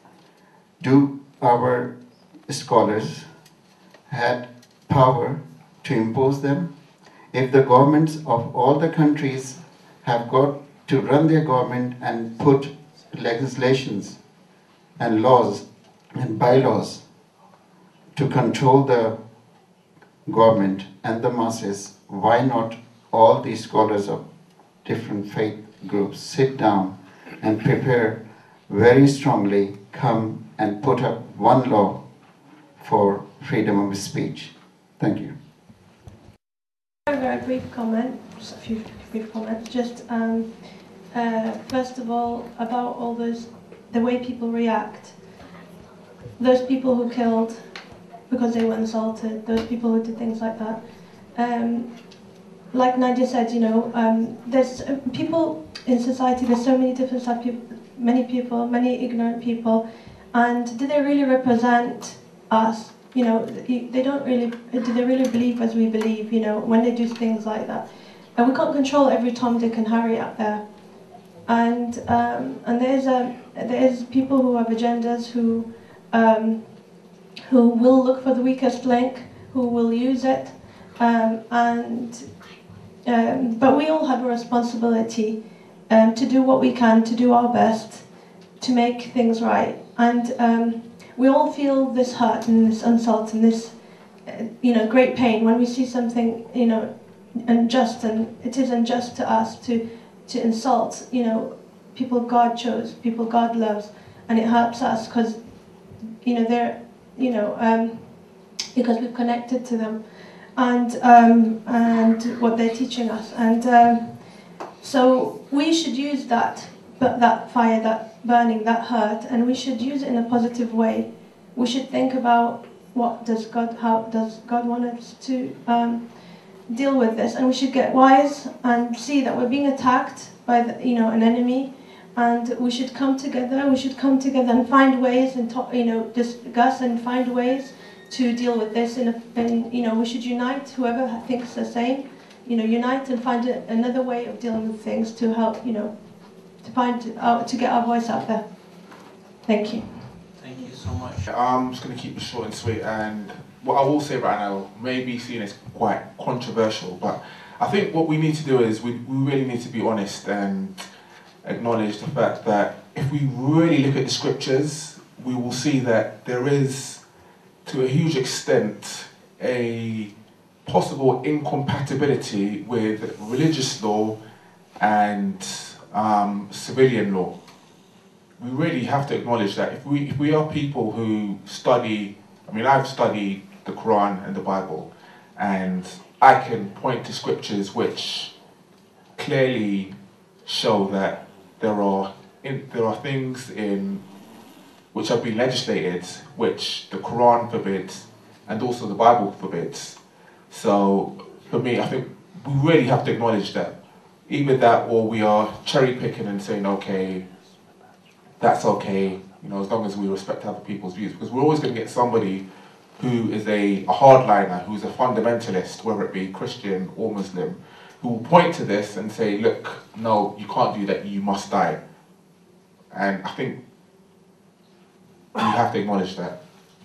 Do our scholars had power to impose them? If the governments of all the countries have got to run their government and put legislations and laws and bylaws to control the government and the masses, why not all these scholars of different faith groups sit down and prepare very strongly, come and put up one law for freedom of speech? Thank you. A very brief comment, just a few brief comments. Just first of all, about all those, the way people react. Those people who killed because they were insulted, those people who did things like that. Like Nadia said, there's people in society, there's so many different types of people, many ignorant people, and do they really represent us? They don't really, do they really believe as we believe, when they do things like that? And we can't control every Tom, Dick and Harry out there. And there's people who have agendas who will look for the weakest link, who will use it, but we all have a responsibility to do what we can, to do our best, to make things right. And we all feel this hurt and this insult and this, great pain when we see something, unjust, and it is unjust to us to insult, people God chose, people God loves, and it hurts us because, they're, because we've connected to them, and what they're teaching us, and so we should use that fire, that burning, that hurt, and we should use it in a positive way. We should think about how does God want us to deal with this, and we should get wise and see that we're being attacked by an enemy, and we should come together. We should come together and find ways and discuss and find ways to deal with this. We should unite. Whoever thinks the same, unite and find another way of dealing with things to help, to get our voice out there. Thank you. Thank you so much. I'm just going to keep it short and sweet, and what I will say right now may be seen as quite controversial, but I think what we need to do is we really need to be honest and acknowledge the fact that if we really look at the scriptures, we will see that there is, to a huge extent, a possible incompatibility with religious law and civilian law. We really have to acknowledge that if we are people who study, I've studied the Quran and the Bible, and I can point to scriptures which clearly show that there are things which have been legislated which the Quran forbids and also the Bible forbids. So for me, I think we really have to acknowledge that. Either that, or we are cherry picking and saying, okay, that's okay, as long as we respect other people's views, because we're always going to get somebody who is a hardliner, who's a fundamentalist, whether it be Christian or Muslim, who will point to this and say, look, no, you can't do that, you must die. And I think we have to acknowledge that.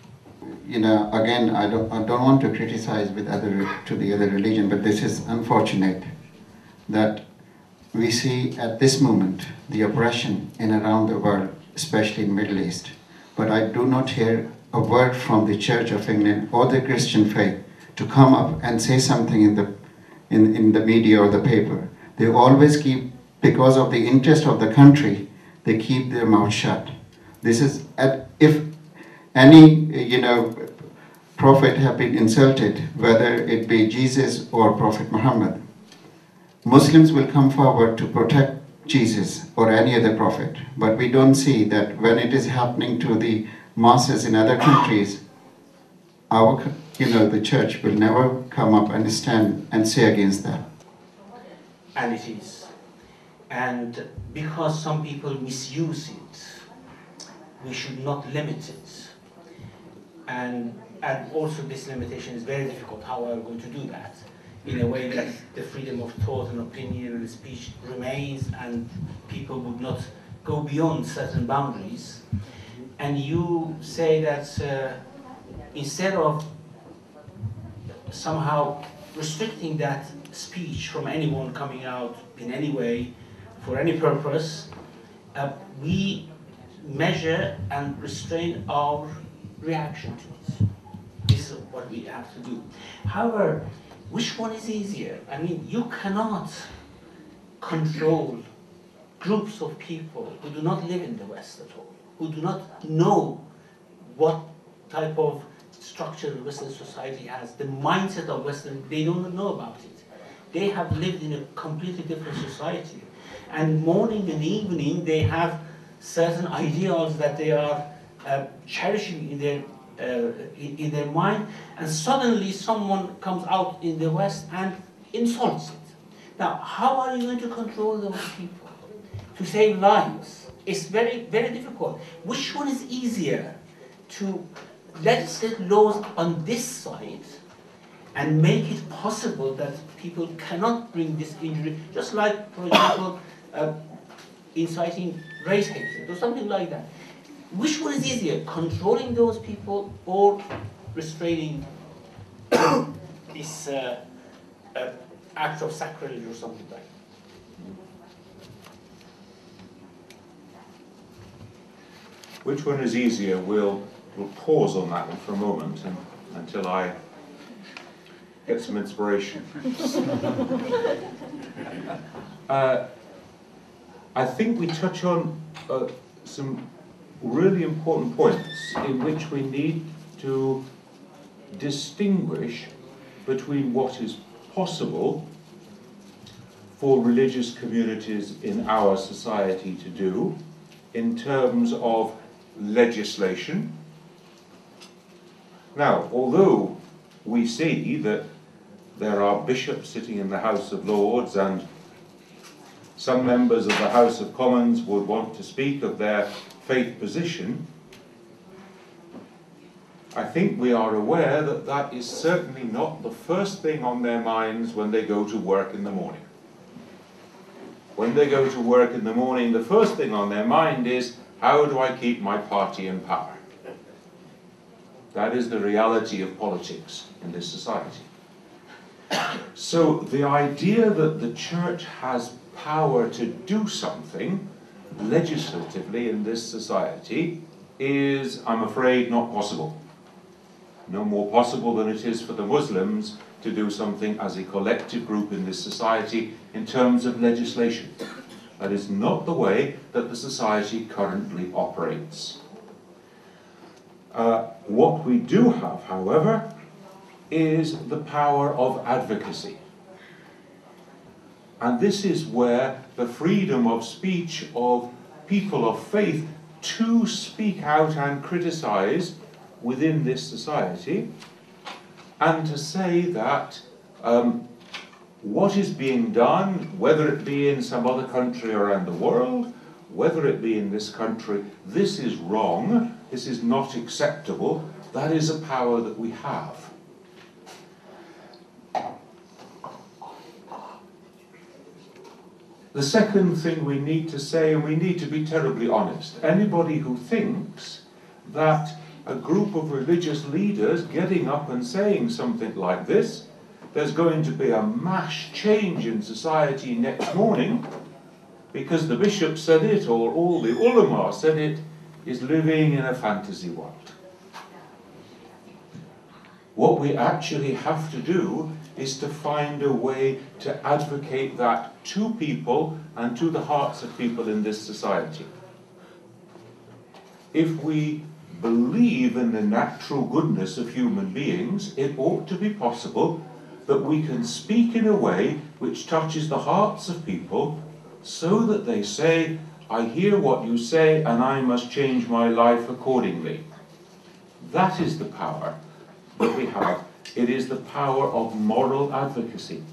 Again, I don't want to criticize the other religion, but this is unfortunate that we see at this moment the oppression in around the world, especially in Middle East. But I do not hear a word from the Church of England or the Christian faith to come up and say something in the media or the paper. They always keep, because of the interest of the country, they keep their mouth shut. This is, if any, prophet have been insulted, whether it be Jesus or Prophet Muhammad, Muslims will come forward to protect Jesus or any other prophet. But we don't see that when it is happening to the masses in other countries, the church will never come up and stand and say against that. And it is. And because some people misuse it, we should not limit it. And also this limitation is very difficult. How are we going to do that? In a way that the freedom of thought and opinion and speech remains, and people would not go beyond certain boundaries. And you say that instead of somehow restricting that speech from anyone coming out in any way, for any purpose, we measure and restrain our reaction to it. This is what we have to do. However, which one is easier? You cannot control groups of people who do not live in the West at all, who do not know what type of structure the Western society has, the mindset of Western, they don't know about it. They have lived in a completely different society. And morning and evening, they have certain ideals that they are cherishing in their mind, and suddenly someone comes out in the West and insults it. Now, how are you going to control those people to save lives? It's very, very difficult. Which one is easier, to legislate laws on this side and make it possible that people cannot bring this injury, just like, for example, inciting race hatred or something like that? Which one is easier, controlling those people or restraining this act of sacrilege or something like that? Which one is easier will we'll pause on that one for a moment until I get some inspiration. I think we touch on some really important points in which we need to distinguish between what is possible for religious communities in our society to do in terms of legislation. Now, although we see that there are bishops sitting in the House of Lords and some members of the House of Commons would want to speak of their faith position, I think we are aware that that is certainly not the first thing on their minds when they go to work in the morning. When they go to work in the morning, the first thing on their mind is, how do I keep my party in power? That is the reality of politics in this society. So the idea that the church has power to do something legislatively in this society is, I'm afraid, not possible. No more possible than it is for the Muslims to do something as a collective group in this society in terms of legislation. That is not the way that the society currently operates. What we do have, however, is the power of advocacy. And this is where the freedom of speech of people of faith to speak out and criticize within this society, and to say that what is being done, whether it be in some other country around the world, whether it be in this country, this is wrong, this is not acceptable, that is a power that we have. The second thing we need to say, and we need to be terribly honest, anybody who thinks that a group of religious leaders getting up and saying something like this, there's going to be a mass change in society next morning because the bishop said it or all the ulama said it, is living in a fantasy world. What we actually have to do is to find a way to advocate that to people and to the hearts of people in this society. If we believe in the natural goodness of human beings, it ought to be possible that we can speak in a way which touches the hearts of people so that they say, I hear what you say and I must change my life accordingly. That is the power that we have. It is the power of moral advocacy.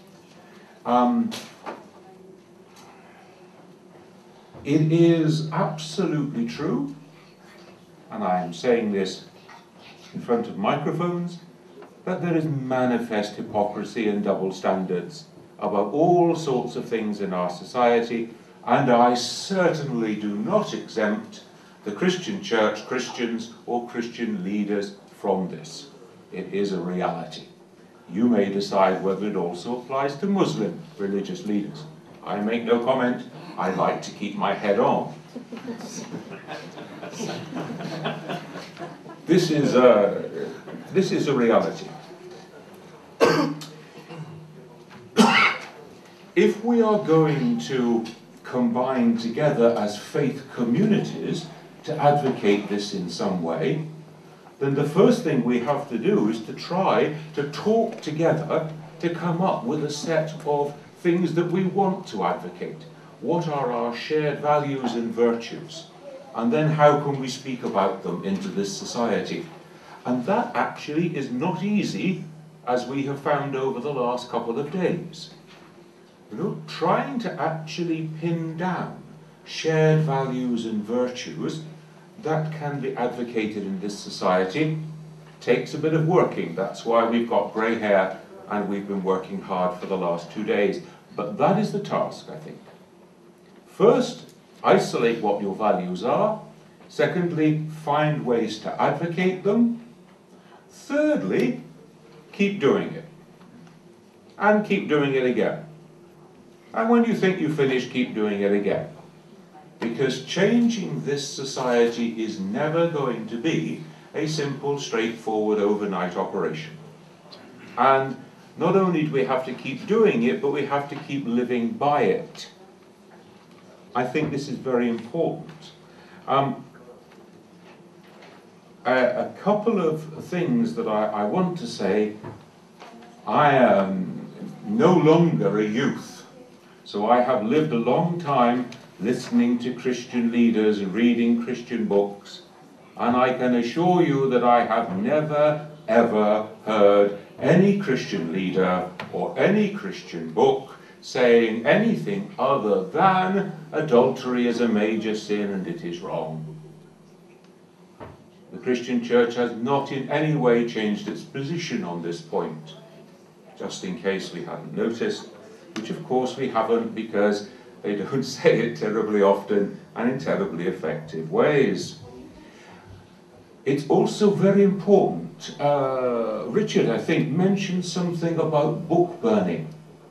It is absolutely true, and I am saying this in front of microphones, that there is manifest hypocrisy and double standards about all sorts of things in our society, and I certainly do not exempt the Christian church, Christians or Christian leaders from this. It is a reality. You may decide whether it also applies to Muslim religious leaders. I make no comment. I like to keep my head on. This is a reality. If we are going to combine together as faith communities to advocate this in some way, then the first thing we have to do is to try to talk together to come up with a set of things that we want to advocate. What are our shared values and virtues? And then how can we speak about them into this society? And that actually is not easy, as we have found over the last couple of days. You know, trying to actually pin down shared values and virtues that can be advocated in this society takes a bit of working. That's why we've got grey hair and we've been working hard for the last 2 days. But that is the task, I think. First, isolate what your values are. Secondly, find ways to advocate them. Thirdly, keep doing it. And keep doing it again. And when you think you've finished, keep doing it again. Because changing this society is never going to be a simple, straightforward overnight operation. And not only do we have to keep doing it, but we have to keep living by it. I think this is very important. A couple of things that I want to say. I am no longer a youth, so I have lived a long time listening to Christian leaders and reading Christian books, and I can assure you that I have never ever heard any Christian leader or any Christian book saying anything other than adultery is a major sin and it is wrong. The Christian church has not in any way changed its position on this point, just in case we hadn't noticed, which of course we haven't, because they don't say it terribly often and in terribly effective ways. It's also very important. Richard, I think, mentioned something about book burning.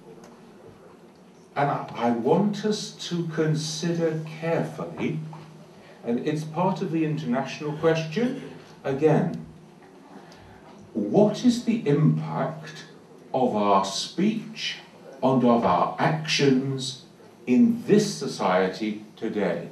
And I want us to consider carefully, and it's part of the international question, again, what is the impact of our speech and of our actions in this society today?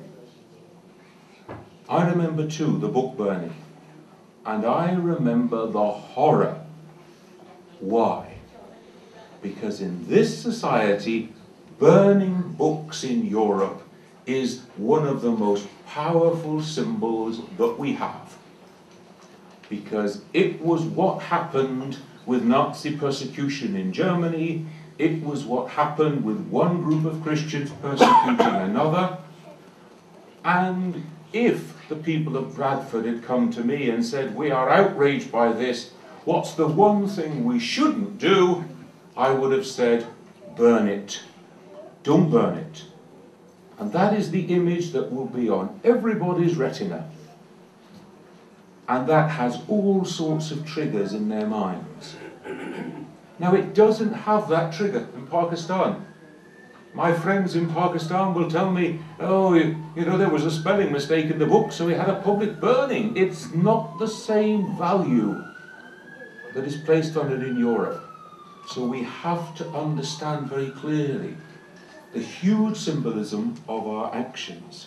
I remember too the book burning, and I remember the horror. Why? Because in this society, burning books in Europe is one of the most powerful symbols that we have. Because it was what happened with Nazi persecution in Germany, it was what happened with one group of Christians persecuting another, and if the people of Bradford had come to me and said, we are outraged by this, what's the one thing we shouldn't do? I would have said, burn it. Don't burn it. And that is the image that will be on everybody's retina. And that has all sorts of triggers in their minds. Now, it doesn't have that trigger in Pakistan. My friends in Pakistan will tell me, oh, you know, there was a spelling mistake in the book, so we had a public burning. It's not the same value that is placed on it in Europe. So we have to understand very clearly the huge symbolism of our actions.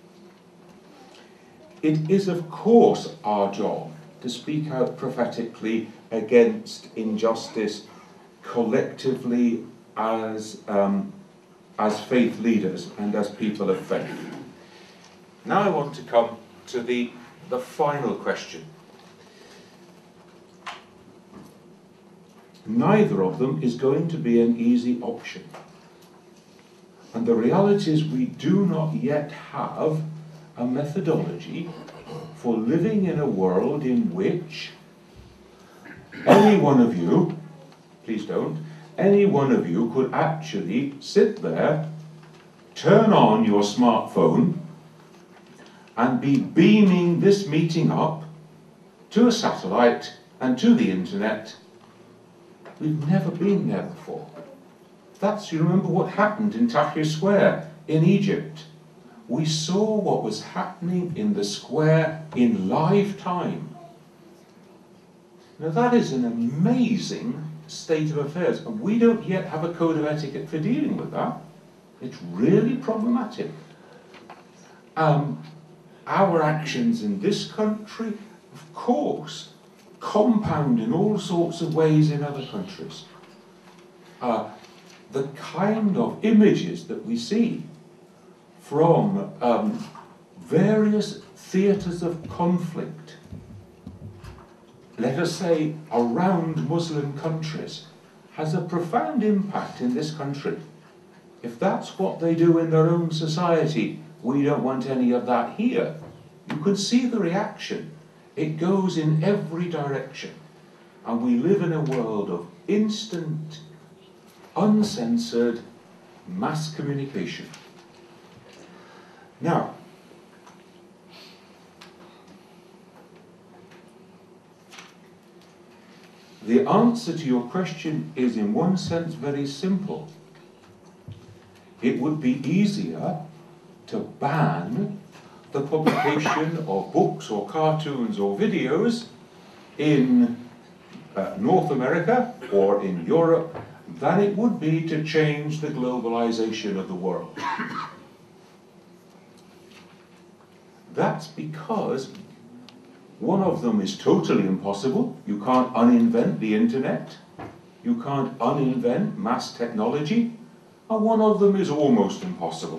It is, of course, our job to speak out prophetically against injustice collectively as faith leaders and as people of faith. Now I want to come to the final question. Neither of them is going to be an easy option. And the reality is we do not yet have a methodology for living in a world in which any one of you, please don't, any one of you could actually sit there, turn on your smartphone, and be beaming this meeting up to a satellite and to the internet. We've never been there before. You remember what happened in Tahrir Square in Egypt. We saw what was happening in the square in live time. Now that is an amazing state of affairs, and we don't yet have a code of etiquette for dealing with that. It's really problematic. Our actions in this country, of course, compound in all sorts of ways in other countries. The kind of images that we see from various theatres of conflict, let us say around Muslim countries, has a profound impact in this country. If that's what they do in their own society, we don't want any of that here. You can see the reaction. It goes in every direction. And we live in a world of instant, uncensored mass communication. Now, the answer to your question is in one sense very simple. It would be easier to ban the publication of books or cartoons or videos in North America or in Europe than it would be to change the globalization of the world. That's because one of them is totally impossible. You can't uninvent the internet. You can't uninvent mass technology. And one of them is almost impossible.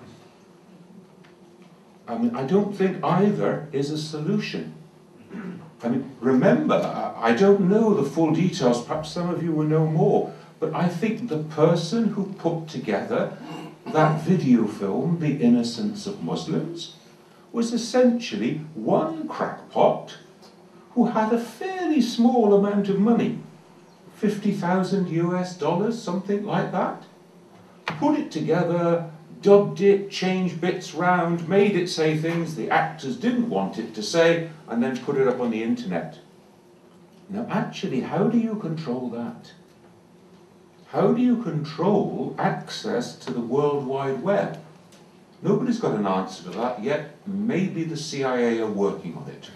I mean, I don't think either is a solution. I mean, remember, I don't know the full details, perhaps some of you will know more, but I think the person who put together that video film, The Innocence of Muslims, was essentially one crackpot who had a fairly small amount of money, 50,000 US dollars, something like that, put it together, dubbed it, changed bits round, made it say things the actors didn't want it to say, and then put it up on the internet. Now actually, how do you control that? How do you control access to the World Wide Web? Nobody's got an answer to that yet. Maybe the CIA are working on it.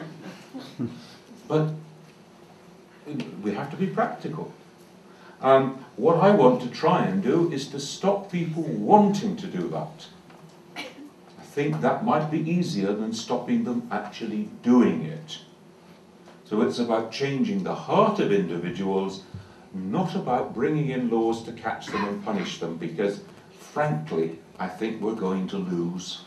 But we have to be practical. What I want to try and do is to stop people wanting to do that. I think that might be easier than stopping them actually doing it. So it's about changing the heart of individuals, not about bringing in laws to catch them and punish them, because frankly, I think we're going to lose.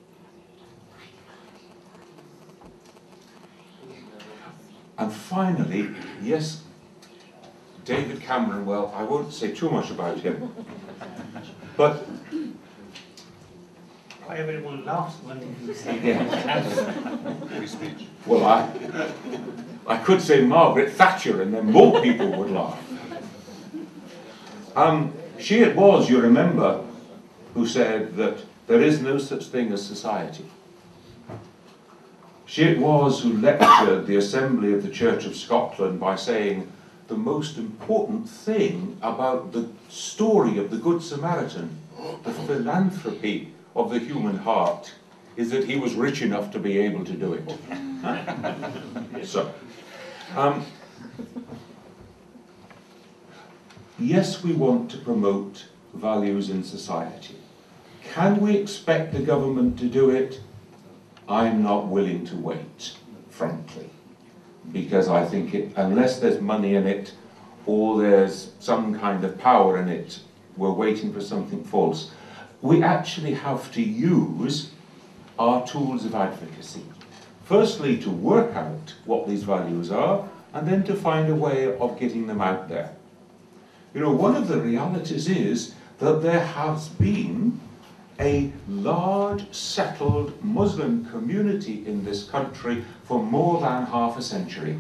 And finally, yes, David Cameron, well, I won't say too much about him, but Why everyone laughs when you say free speech. Well, I could say Margaret Thatcher, and then more people would laugh. She it was, you remember, who said that there is no such thing as society. She it was who lectured the Assembly of the Church of Scotland by saying the most important thing about the story of the Good Samaritan, the philanthropy of the human heart, is that he was rich enough to be able to do it. So, yes, we want to promote values in society. Can we expect the government to do it? I'm not willing to wait, frankly, because I think unless there's money in it or there's some kind of power in it, we're waiting for something false. We actually have to use our tools of advocacy. Firstly, to work out what these values are, and then to find a way of getting them out there. You know, one of the realities is that there has been a large settled Muslim community in this country for more than half a century.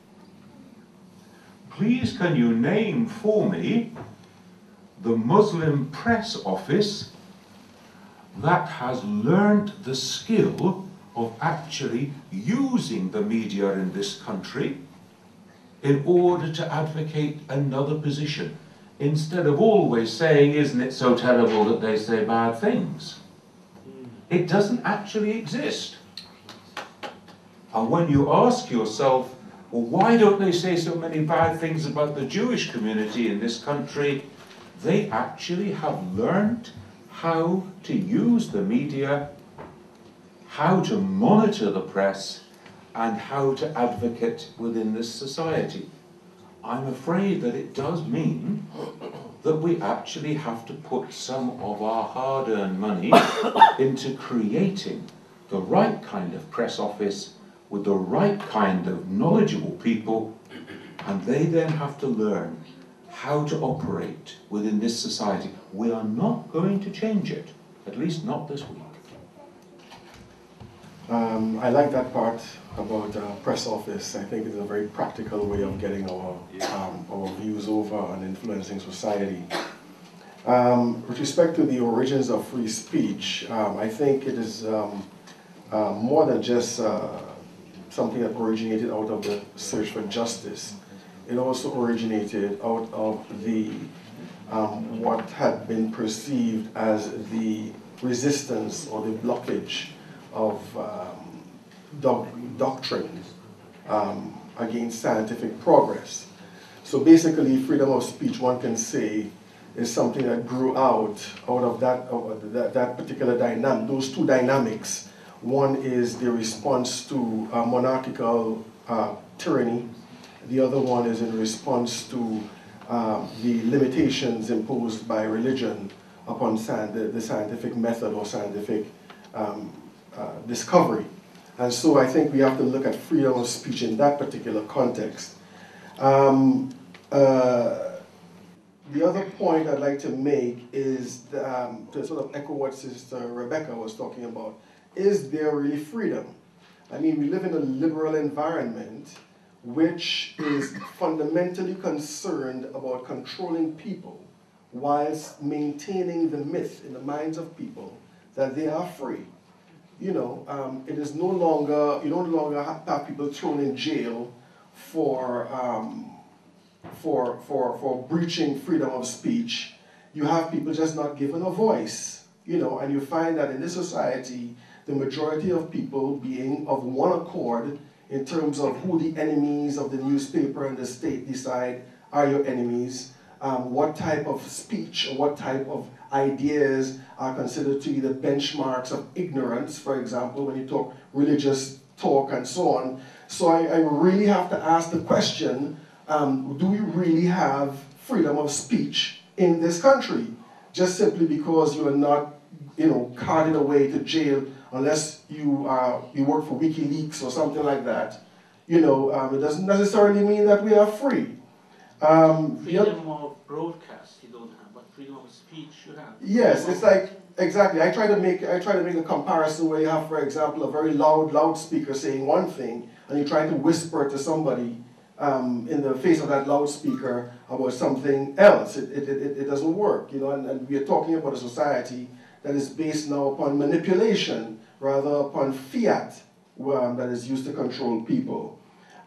Please can you name for me the Muslim press office that has learned the skill of actually using the media in this country in order to advocate another position, instead of always saying, isn't it so terrible that they say bad things? It doesn't actually exist. And when you ask yourself, well, why don't they say so many bad things about the Jewish community in this country? They actually have learned how to use the media, how to monitor the press, and how to advocate within this society. I'm afraid that it does mean that we actually have to put some of our hard-earned money into creating the right kind of press office with the right kind of knowledgeable people, and they then have to learn how to operate within this society. We are not going to change it, at least not this week. I like that part about press office. I think it's a very practical way of getting our views over and influencing society. With respect to the origins of free speech, I think it is more than just something that originated out of the search for justice. It also originated out of the what had been perceived as the resistance or the blockage doctrine against scientific progress. So basically, freedom of speech, one can say, is something that grew out of that particular dynamic, those two dynamics. One is the response to monarchical tyranny. The other one is in response to the limitations imposed by religion upon the scientific method or scientific discovery. And so I think we have to look at freedom of speech in that particular context. The other point I'd like to make is to sort of echo what Sister Rebecca was talking about. Is there really freedom? I mean, we live in a liberal environment which is fundamentally concerned about controlling people whilst maintaining the myth in the minds of people that they are free. You know, it is no longer, you no longer have people thrown in jail for breaching freedom of speech. You have people just not given a voice, you know, and you find that in this society, the majority of people being of one accord in terms of who the enemies of the newspaper and the state decide are your enemies, what type of speech or what type of ideas are considered to be the benchmarks of ignorance, for example, when you talk religious talk and so on. So I really have to ask the question, do we really have freedom of speech in this country? Just simply because you are not, you know, carted away to jail unless you work for WikiLeaks or something like that. You know, it doesn't necessarily mean that we are free. Freedom of broadcast you don't have, but freedom of speech you have. Yes, it's like, exactly. I try to make a comparison where you have, for example, a very loud loudspeaker saying one thing, and you try to whisper to somebody in the face of that loudspeaker about something else. It doesn't work, you know, and we are talking about a society that is based now upon manipulation rather upon fiat that is used to control people.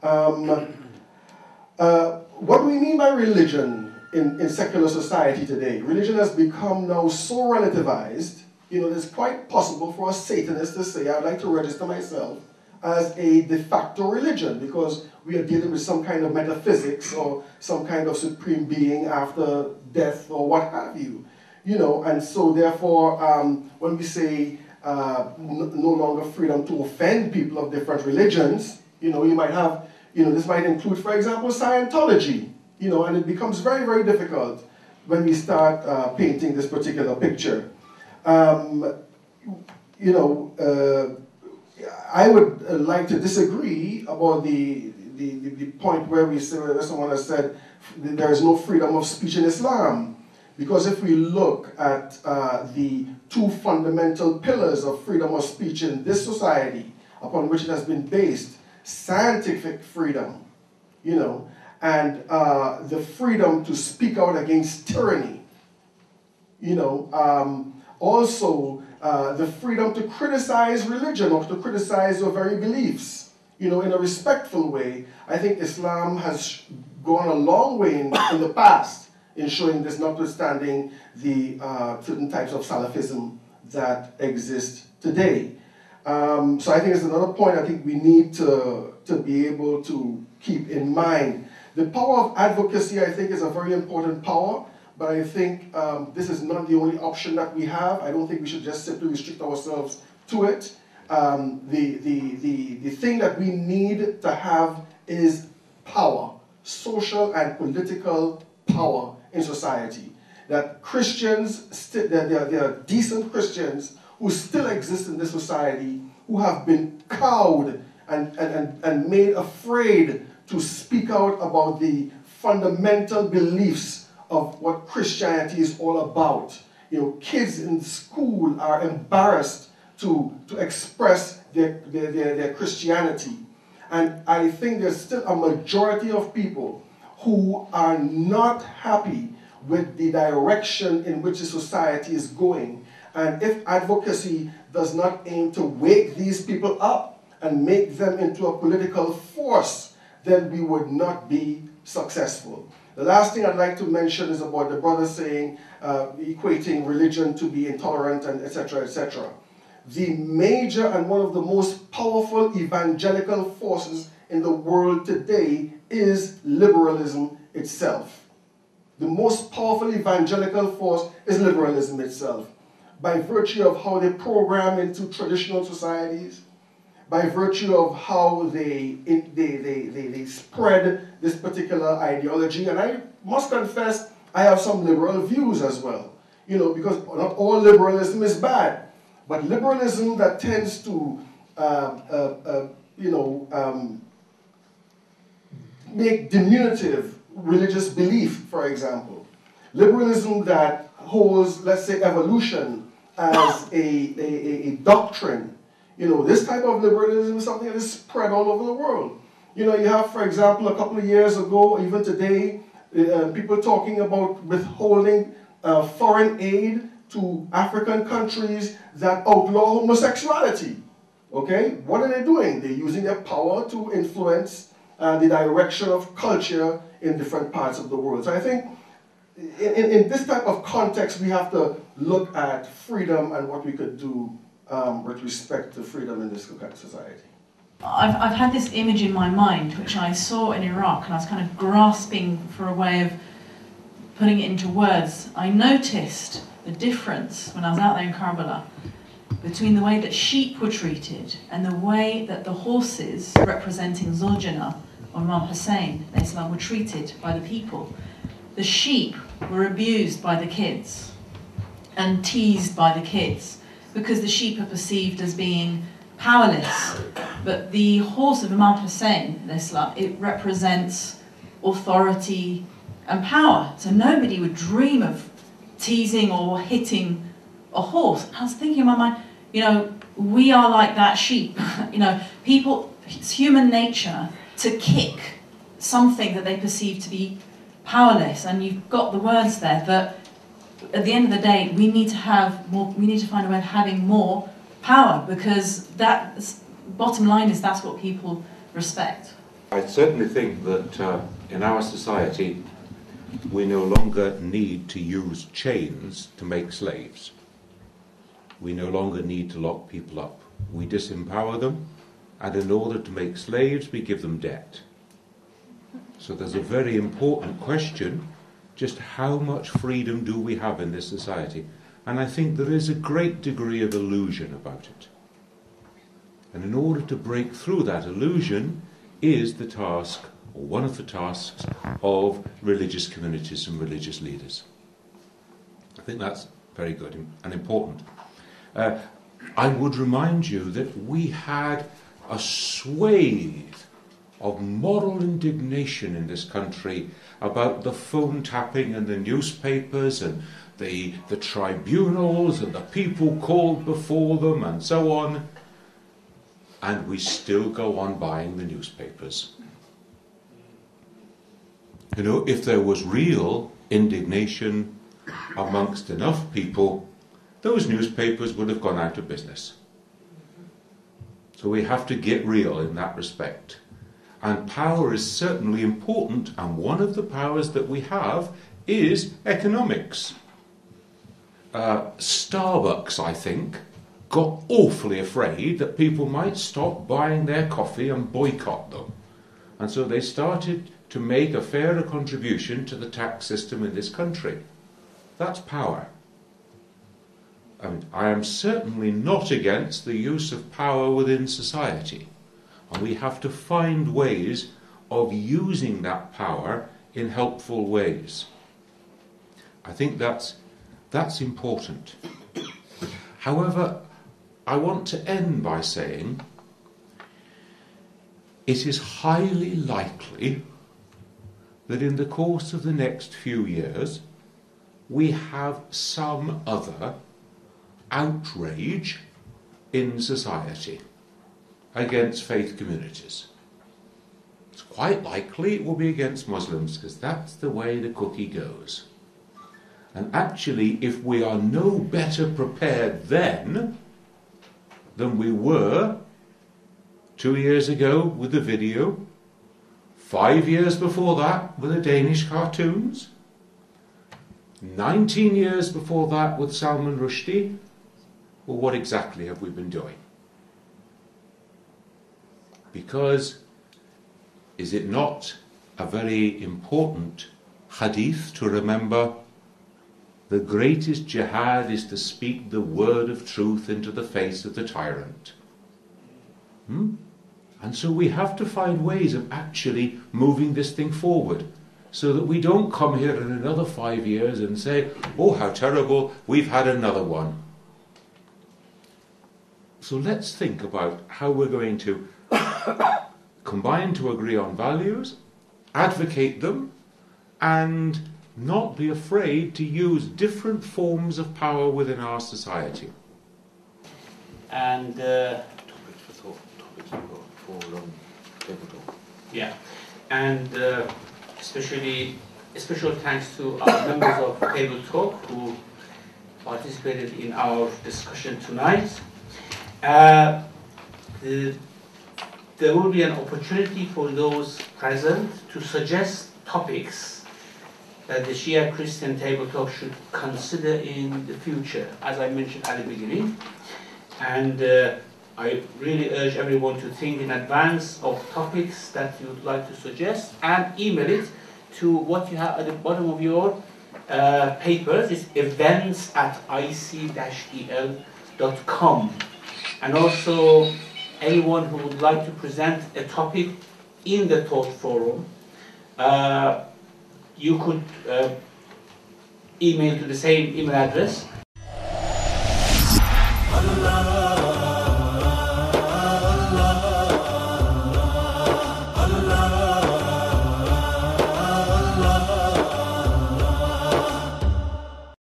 What do we mean by religion in secular society today? Religion has become now so relativized, you know, it's quite possible for a Satanist to say, I'd like to register myself as a de facto religion because we are dealing with some kind of metaphysics or some kind of supreme being after death or what have you. You know, and so therefore, when we say no longer freedom to offend people of different religions, you know, you might have, you know, this might include, for example, Scientology, you know, and it becomes very, very difficult when we start painting this particular picture. You know, I would like to disagree about the point where we say, where someone has said there is no freedom of speech in Islam. Because if we look at the two fundamental pillars of freedom of speech in this society, upon which it has been based, scientific freedom, you know, and the freedom to speak out against tyranny, you know, also the freedom to criticize religion or to criticize your very beliefs, you know, in a respectful way. I think Islam has gone a long way in the past in showing this, notwithstanding the certain types of Salafism that exist today. So I think it's another point I think we need to be able to keep in mind. The power of advocacy, I think, is a very important power, but I think this is not the only option that we have. I don't think we should just simply restrict ourselves to it. The thing that we need to have is power, social and political power in society. That Christians, there are decent Christians who still exist in this society, who have been cowed and made afraid to speak out about the fundamental beliefs of what Christianity is all about. You know, kids in school are embarrassed to express their Christianity. And I think there's still a majority of people who are not happy with the direction in which the society is going. And if advocacy does not aim to wake these people up and make them into a political force, then we would not be successful. The last thing I'd like to mention is about the brother saying, equating religion to be intolerant and etc., etc. the major and one of the most powerful evangelical forces in the world today is liberalism itself. The most powerful evangelical force is liberalism itself, by virtue of how they program into traditional societies, by virtue of how they spread this particular ideology. And I must confess, I have some liberal views as well, you know, because not all liberalism is bad, but liberalism that tends to, make diminutive religious belief, for example. Liberalism that holds, let's say, evolution as a doctrine. You know, this type of liberalism is something that is spread all over the world. You know, you have, for example, a couple of years ago, even today, people talking about withholding foreign aid to African countries that outlaw homosexuality. Okay? What are they doing? They're using their power to influence the direction of culture in different parts of the world. So I think in this type of context, we have to look at freedom and what we could do with respect to freedom in this society. I've had this image in my mind, which I saw in Iraq, and I was kind of grasping for a way of putting it into words. I noticed the difference when I was out there in Karbala between the way that sheep were treated and the way that the horses representing Zuljana or Imam Hussein were treated by the people. The sheep were abused by the kids and teased by the kids because the sheep are perceived as being powerless. But the horse of Imam Hussein, it represents authority and power. So nobody would dream of teasing or hitting a horse. I was thinking in my mind, you know, we are like that sheep. You know, people, it's human nature to kick something that they perceive to be powerless. And you've got the words there that at the end of the day, we need to have more, we need to find a way of having more power, because that, bottom line is that's what people respect. I certainly think that in our society, we no longer need to use chains to make slaves. We no longer need to lock people up. We disempower them, and in order to make slaves, we give them debt. So there's a very important question, just how much freedom do we have in this society? And I think there is a great degree of illusion about it. And in order to break through that illusion is the task, or one of the tasks, of religious communities and religious leaders. I think that's very good and important. I would remind you that we had a swathe of moral indignation in this country about the phone tapping and the newspapers and the tribunals and the people called before them and so on. And we still go on buying the newspapers. You know, if there was real indignation amongst enough people, those newspapers would have gone out of business. So we have to get real in that respect. And power is certainly important, and one of the powers that we have is economics. Starbucks, I think, got awfully afraid that people might stop buying their coffee and boycott them. And so they started to make a fairer contribution to the tax system in this country. That's power. I am certainly not against the use of power within society. And we have to find ways of using that power in helpful ways. I think that's important. However, I want to end by saying it is highly likely that in the course of the next few years we have some other outrage in society against faith communities. It's quite likely it will be against Muslims, because that's the way the cookie goes. And actually, if we are no better prepared then than we were 2 years ago with the video, 5 years before that with the Danish cartoons, 19 years before that with Salman Rushdie, Well, what exactly have we been doing? Because is it not a very important hadith to remember? The greatest jihad is to speak the word of truth into the face of the tyrant. And so we have to find ways of actually moving this thing forward, so that we don't come here in another 5 years and say, oh, how terrible, we've had another one. So let's think about how we're going to combine to agree on values, advocate them, and not be afraid to use different forms of power within our society. And yeah, and especially special thanks to our members of Table Talk who participated in our discussion tonight. There will be an opportunity for those present to suggest topics that the Shia Christian Table Talk should consider in the future, as I mentioned at the beginning. And I really urge everyone to think in advance of topics that you would like to suggest and email it to what you have at the bottom of your papers. It's events@ic-el.com. And also, anyone who would like to present a topic in the Thought Forum, you could email to the same email address,